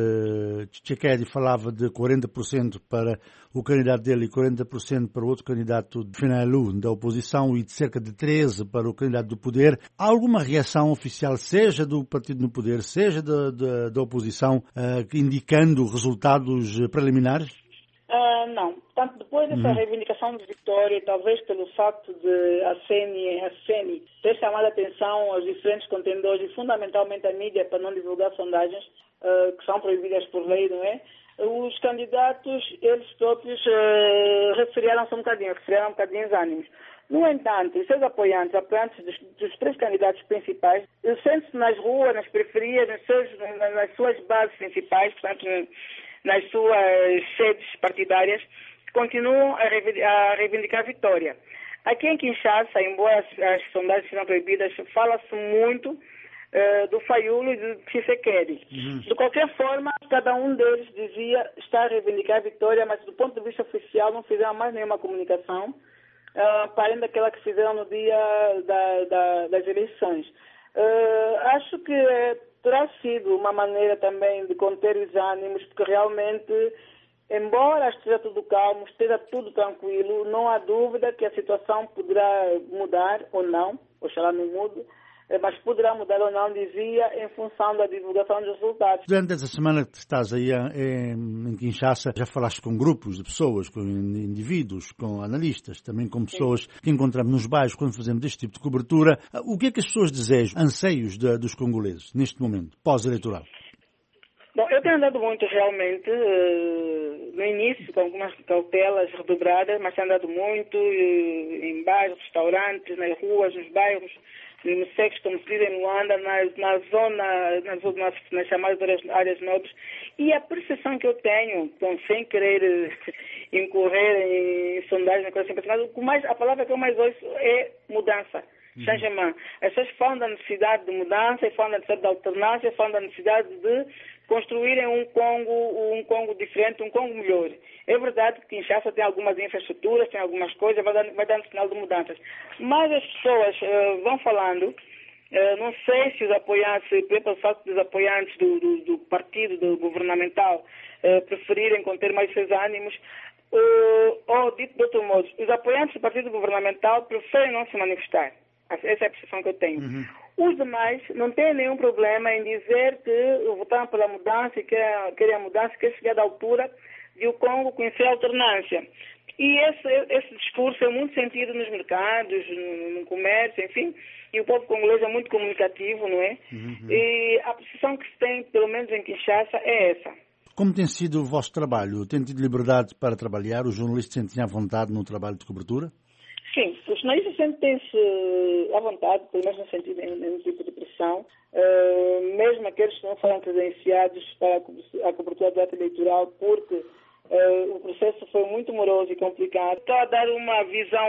de Tshisekedi falava de quarenta por cento para o candidato dele e quarenta por cento para o outro candidato de Finalu, da oposição, e de cerca de treze por cento para o candidato do poder. Há alguma reação oficial, seja do partido no poder, seja da, da, da oposição, uh, indicando resultados preliminares? Uh, não. Portanto, depois dessa uhum. reivindicação de vitória, talvez pelo facto de a C N I, a C N I ter chamado a atenção aos diferentes contendores e fundamentalmente a mídia para não divulgar sondagens uh, que são proibidas por lei, não é? Os candidatos, eles próprios uh, refriaram-se um bocadinho, refriaram um bocadinho os ânimos. No entanto, os seus apoiantes, apoiantes dos, dos três candidatos principais, sentem-se nas ruas, nas periferias, nas suas, nas suas bases principais, portanto, nas suas sedes partidárias, continuam a reivindicar a vitória. Aqui em Kinshasa, embora as, as sondagens sejam proibidas, fala-se muito uh, do Fayulu e do Tshisekedi. Uhum. De qualquer forma, cada um deles dizia estar a reivindicar a vitória, mas do ponto de vista oficial não fizeram mais nenhuma comunicação, uh, para além daquela que fizeram no dia da, da, das eleições. Uh, acho que terá sido uma maneira também de conter os ânimos, porque realmente, embora esteja tudo calmo, esteja tudo tranquilo, não há dúvida que a situação poderá mudar ou não, oxalá não mude, mas poderá mudar ou não, dizia, em função da divulgação dos resultados. Durante essa semana que estás aí em Kinshasa, já falaste com grupos de pessoas, com indivíduos, com analistas, também com pessoas Sim. que encontramos nos bairros quando fazemos este tipo de cobertura. O que é que as pessoas desejam, anseios de, dos congoleses, neste momento, pós-eleitoral? Bom, eu tenho andado muito realmente, uh, no início, com algumas cautelas redobradas, mas tenho andado muito uh, em bairros, restaurantes, nas ruas, nos bairros, no sexo, como se diz em Luanda, na, na zona, nas, nas, nas chamadas áreas, áreas nobres, e a percepção que eu tenho, bom, sem querer incorrer em sondagens, coisa assim, mas o mais, a palavra que eu mais ouço é mudança. Changement. As pessoas falam da necessidade de mudança, falam da necessidade de alternância, falam da necessidade de construírem um Congo, um Congo diferente, um Congo melhor. É verdade que Kinshasa tem algumas infraestruturas, tem algumas coisas, vai dando, vai dando sinal de mudanças. Mas as pessoas uh, vão falando, uh, não sei se os apoiantes, pelo facto dos apoiantes do, do, do partido do governamental uh, preferirem conter mais seus ânimos, uh, ou dito de outro modo, os apoiantes do partido governamental preferem não se manifestar. Essa é a percepção que eu tenho. Uhum. Os demais não têm nenhum problema em dizer que votaram pela mudança e querem a mudança, que é chegar à altura de o Congo conhecer a alternância. E esse, esse discurso é muito sentido nos mercados, no, no comércio, enfim, e o povo congolês é muito comunicativo, não é? Uhum. E a percepção que se tem, pelo menos em Kinshasa, é essa. Como tem sido o vosso trabalho? Tem tido liberdade para trabalhar? Os jornalistas sentem à vontade no trabalho de cobertura? Sim, os jornalistas sentem-se à vontade, pelo menos no sentido de nenhum tipo de pressão, uh, mesmo aqueles que não foram credenciados para a cobertura do ato eleitoral, porque Uh, o processo foi muito moroso e complicado. Estou a dar uma visão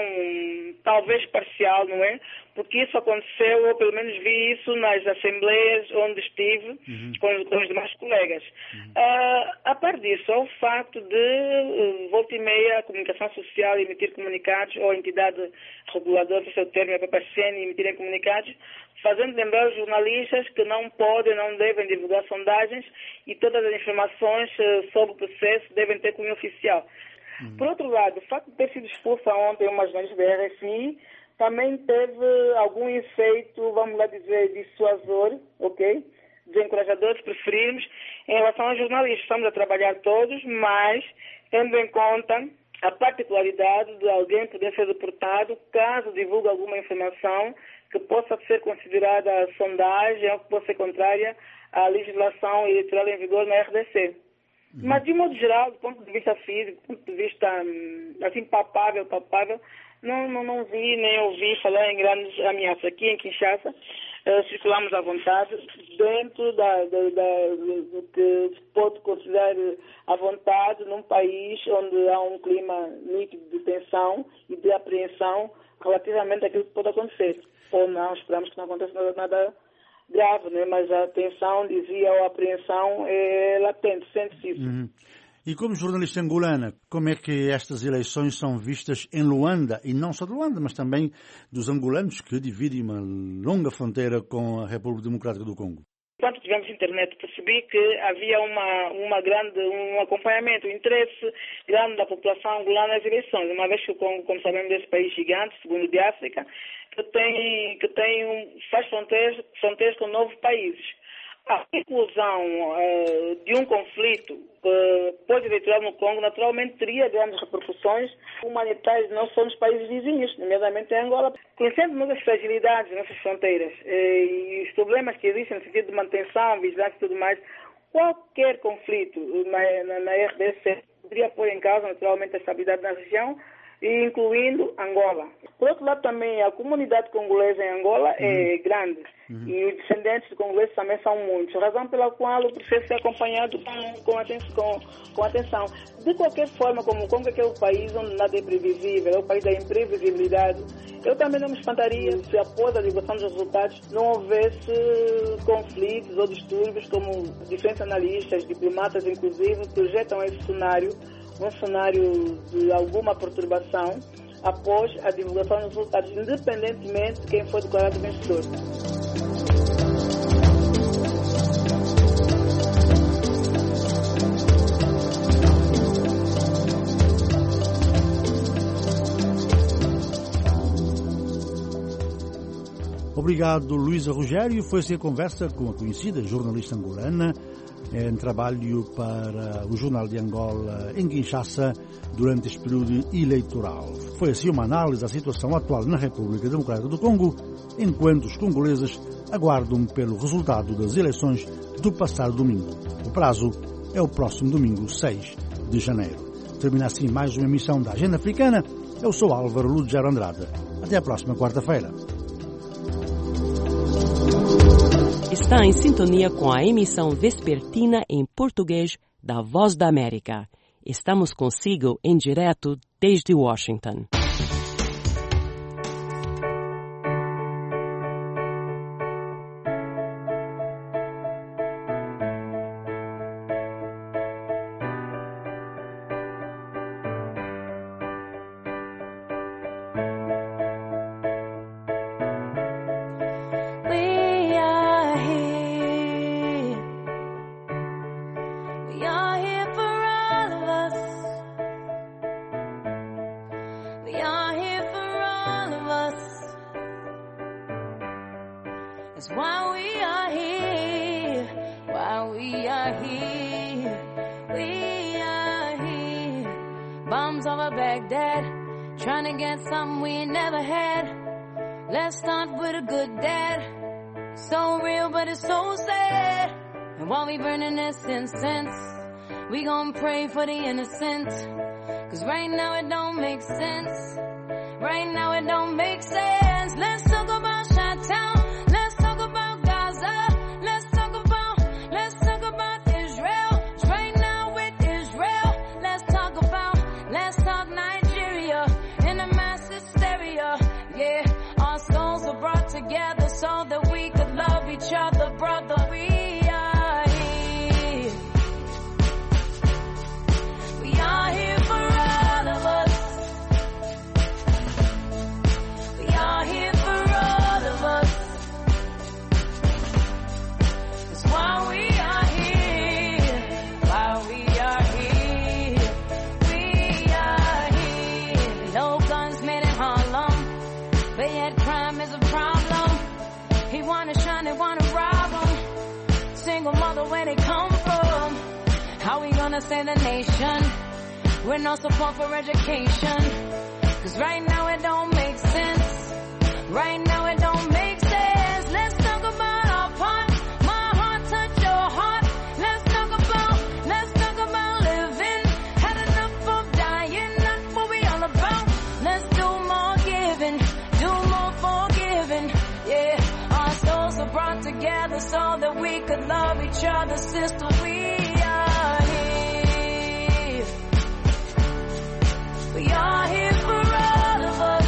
talvez parcial, não é? Porque isso aconteceu, eu pelo menos vi isso nas assembleias onde estive uhum. com, com os demais colegas. Uhum. Uh, a par disso, há o facto de, uh, volta e meia, a comunicação social emitir comunicados, ou a entidade reguladora, do seu termo, a P P C N, emitirem comunicados, fazendo lembrar os jornalistas que não podem, não devem divulgar sondagens e todas as informações uh, sobre o processo devem ter cunho oficial. Uhum. Por outro lado, o facto de ter sido expulsa ontem uma jornalista da R F I também teve algum efeito, vamos lá dizer, dissuasor, ok? Desencorajador, se preferirmos, em relação aos jornalistas. Estamos a trabalhar todos, mas tendo em conta a particularidade de alguém poder ser deportado caso divulgue alguma informação que possa ser considerada sondagem ou que possa ser contrária à legislação eleitoral em vigor na R D C. Uhum. Mas, de modo geral, do ponto de vista físico, do ponto de vista assim, palpável, palpável, não, não, não vi nem ouvi falar em grandes ameaças. Aqui em Kinshasa, uh, circulamos à vontade, dentro da, da, da, do que se pode considerar à vontade num país onde há um clima nítido de tensão e de apreensão relativamente àquilo que pode acontecer. Ou não, esperamos que não aconteça nada, nada grave, né? Mas a tensão, dizia, ou a apreensão é latente, sente-se isso. Uhum. E como jornalista angolana, como é que estas eleições são vistas em Luanda, e não só de Luanda, mas também dos angolanos que dividem uma longa fronteira com a República Democrática do Congo? Quando tivemos internet, percebi que havia uma, uma grande, um acompanhamento, um interesse grande da população angolana nas eleições, uma vez que o Congo, como sabemos, é esse país gigante, segundo de África, que tem, que tem um, faz fronteiras, fronteiras com novos países. A inclusão uh, de um conflito uh, pós-eleitoral no Congo naturalmente teria grandes repercussões humanitárias, não só nos países vizinhos, nomeadamente em Angola. Conhecendo as fragilidades das nossas fronteiras uh, e os problemas que existem no sentido de manutenção, vigilância e tudo mais, qualquer conflito na, na, na R D C poderia pôr em causa naturalmente a estabilidade na região, incluindo Angola. Por outro lado, também a comunidade congolesa em Angola uhum. é grande uhum. e os descendentes de congoleses também são muitos, razão pela qual o processo é acompanhado com, com, aten com, com atenção. De qualquer forma, como o Congo é, que é o país onde nada é previsível, é o país da imprevisibilidade, eu também não me espantaria se após a divulgação dos resultados não houvesse conflitos ou distúrbios, como diferentes analistas, diplomatas inclusive, projetam esse cenário, um cenário de alguma perturbação após a divulgação dos resultados, independentemente de quem for declarado vencedor. Obrigado, Luísa Rogério. Foi-se a conversa com a conhecida jornalista angolana em trabalho para o Jornal de Angola em Kinshasa durante este período eleitoral. Foi assim uma análise da situação atual na República Democrática do Congo, enquanto os congoleses aguardam pelo resultado das eleições do passado domingo. O prazo é o próximo domingo, seis de janeiro. Termina assim mais uma emissão da Agenda Africana. Eu sou Álvaro Ludgero Andrade. Até a próxima quarta-feira. Está em sintonia com a emissão vespertina em português da Voz da América. Estamos consigo em direto desde Washington. We gon' pray for the innocent, cause right now it don't make sense. Right now it don't make sense. Let's talk about Chi-Town. Let's talk about Gaza. Let's talk about, let's talk about Israel. 'Cause right now with Israel, let's talk Yeah, our souls were brought together so that we could love each other, brother. We are here. We are here for all of us. We are here for all of us. That's why we are here. Why we are here. We are here. No guns made in Harlem, but yet crime is a problem. He wanna shine, they wanna rob him. Single mother, where they come from? How we gonna save the nation with no support for education? Cause right now it don't make sense. Right now it don't make sense. Let's talk about our part. My heart touch your heart. Let's talk about, let's talk about living. Had enough of dying, that's what we all about. Let's do more giving, do more forgiving. Yeah, our souls are brought together so that we could love each other, sister. We are here. We are here for all of us.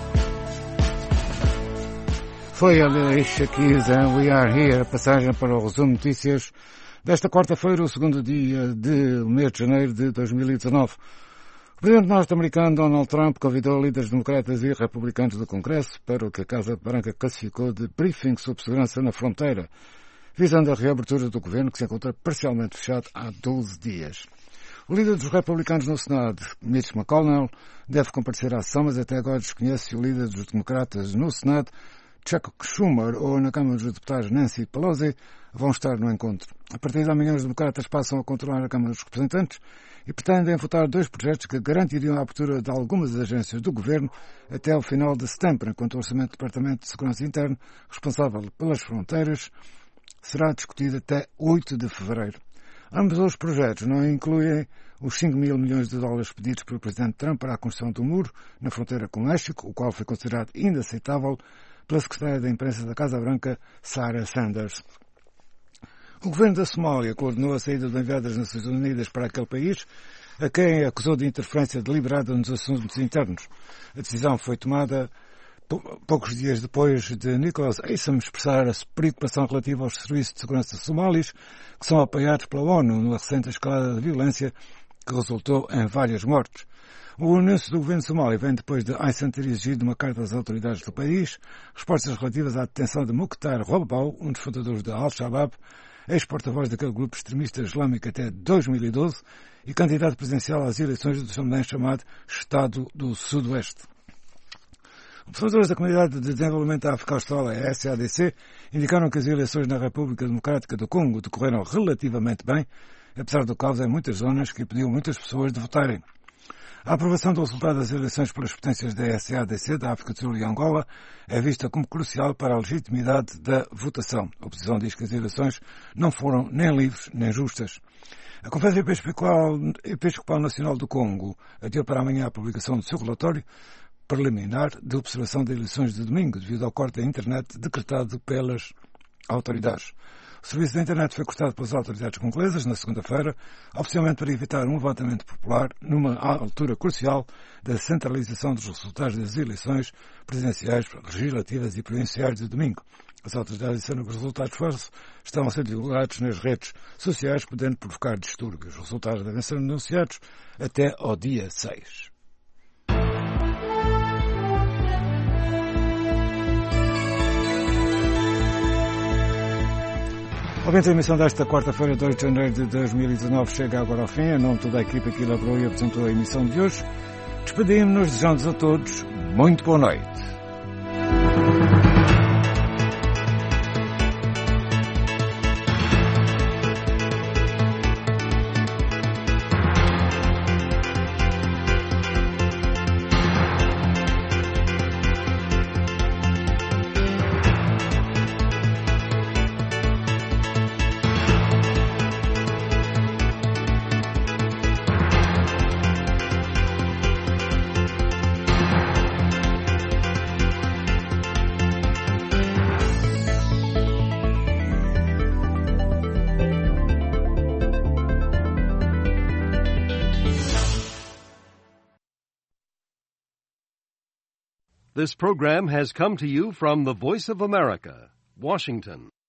Foi a Alicia Keys, and We Are Here, a passagem para o resumo de notícias desta quarta-feira, o segundo dia do mês de janeiro de dois mil e dezanove. O presidente norte-americano Donald Trump convidou líderes democratas e republicanos do Congresso para o que a Casa Branca classificou de briefing sobre segurança na fronteira, visando a reabertura do governo que se encontra parcialmente fechado há doze dias. O líder dos republicanos no Senado, Mitch McConnell, deve comparecer à sessão, mas até agora desconhece se o líder dos democratas no Senado, Chuck Schumer, ou na Câmara dos Deputados, Nancy Pelosi, vão estar no encontro. A partir de amanhã, os democratas passam a controlar a Câmara dos Representantes e pretendem votar dois projetos que garantiriam a abertura de algumas agências do governo até ao final de setembro, enquanto o orçamento do Departamento de Segurança Interna, responsável pelas fronteiras, será discutido até oito de fevereiro. Ambos os projetos não incluem os cinco mil milhões de dólares pedidos pelo presidente Trump para a construção do muro na fronteira com o México, o qual foi considerado inaceitável pela secretária da imprensa da Casa Branca, Sarah Sanders. O governo da Somália coordenou a saída do enviado das Nações Unidas para aquele país, a quem acusou de interferência deliberada nos assuntos internos. A decisão foi tomada poucos dias depois de Nicholas Haysom expressar a preocupação relativa aos serviços de segurança somalis, que são apoiados pela ONU numa recente escalada de violência que resultou em várias mortes. O anúncio do governo somália vem depois de Haysom ter exigido uma carta às autoridades do país, respostas relativas à detenção de Mukhtar Robow, um dos fundadores da Al-Shabaab, ex-porta-voz daquele grupo extremista islâmico até dois mil e doze e candidato presidencial às eleições do também chamado Estado do Sudoeste. Observadores da Comunidade de Desenvolvimento da África Austral, a S A D C, indicaram que as eleições na República Democrática do Congo decorreram relativamente bem, apesar do caos em muitas zonas que impediu muitas pessoas de votarem. A aprovação do resultado das eleições pelas potências da S A D C, da África do Sul e Angola, é vista como crucial para a legitimidade da votação. A oposição diz que as eleições não foram nem livres nem justas. A Conferência Episcopal, Episcopal Nacional do Congo adiou para amanhã a publicação do seu relatório preliminar de observação de eleições de domingo, devido ao corte da internet decretado pelas autoridades. O serviço da internet foi cortado pelas autoridades congolesas na segunda-feira, oficialmente para evitar um levantamento popular numa altura crucial da centralização dos resultados das eleições presidenciais, legislativas e provinciais de domingo. As autoridades disseram que os resultados falsos estão a ser divulgados nas redes sociais, podendo provocar distúrbios. Os resultados devem ser anunciados até ao dia seis. Obviamente a emissão desta quarta-feira, dois de janeiro de dois mil e dezanove, chega agora ao fim. Em nome de toda a equipa que elaborou e apresentou a emissão de hoje, despedimos-nos, desejando a todos muito boa noite. This program has come to you from the Voice of America, Washington.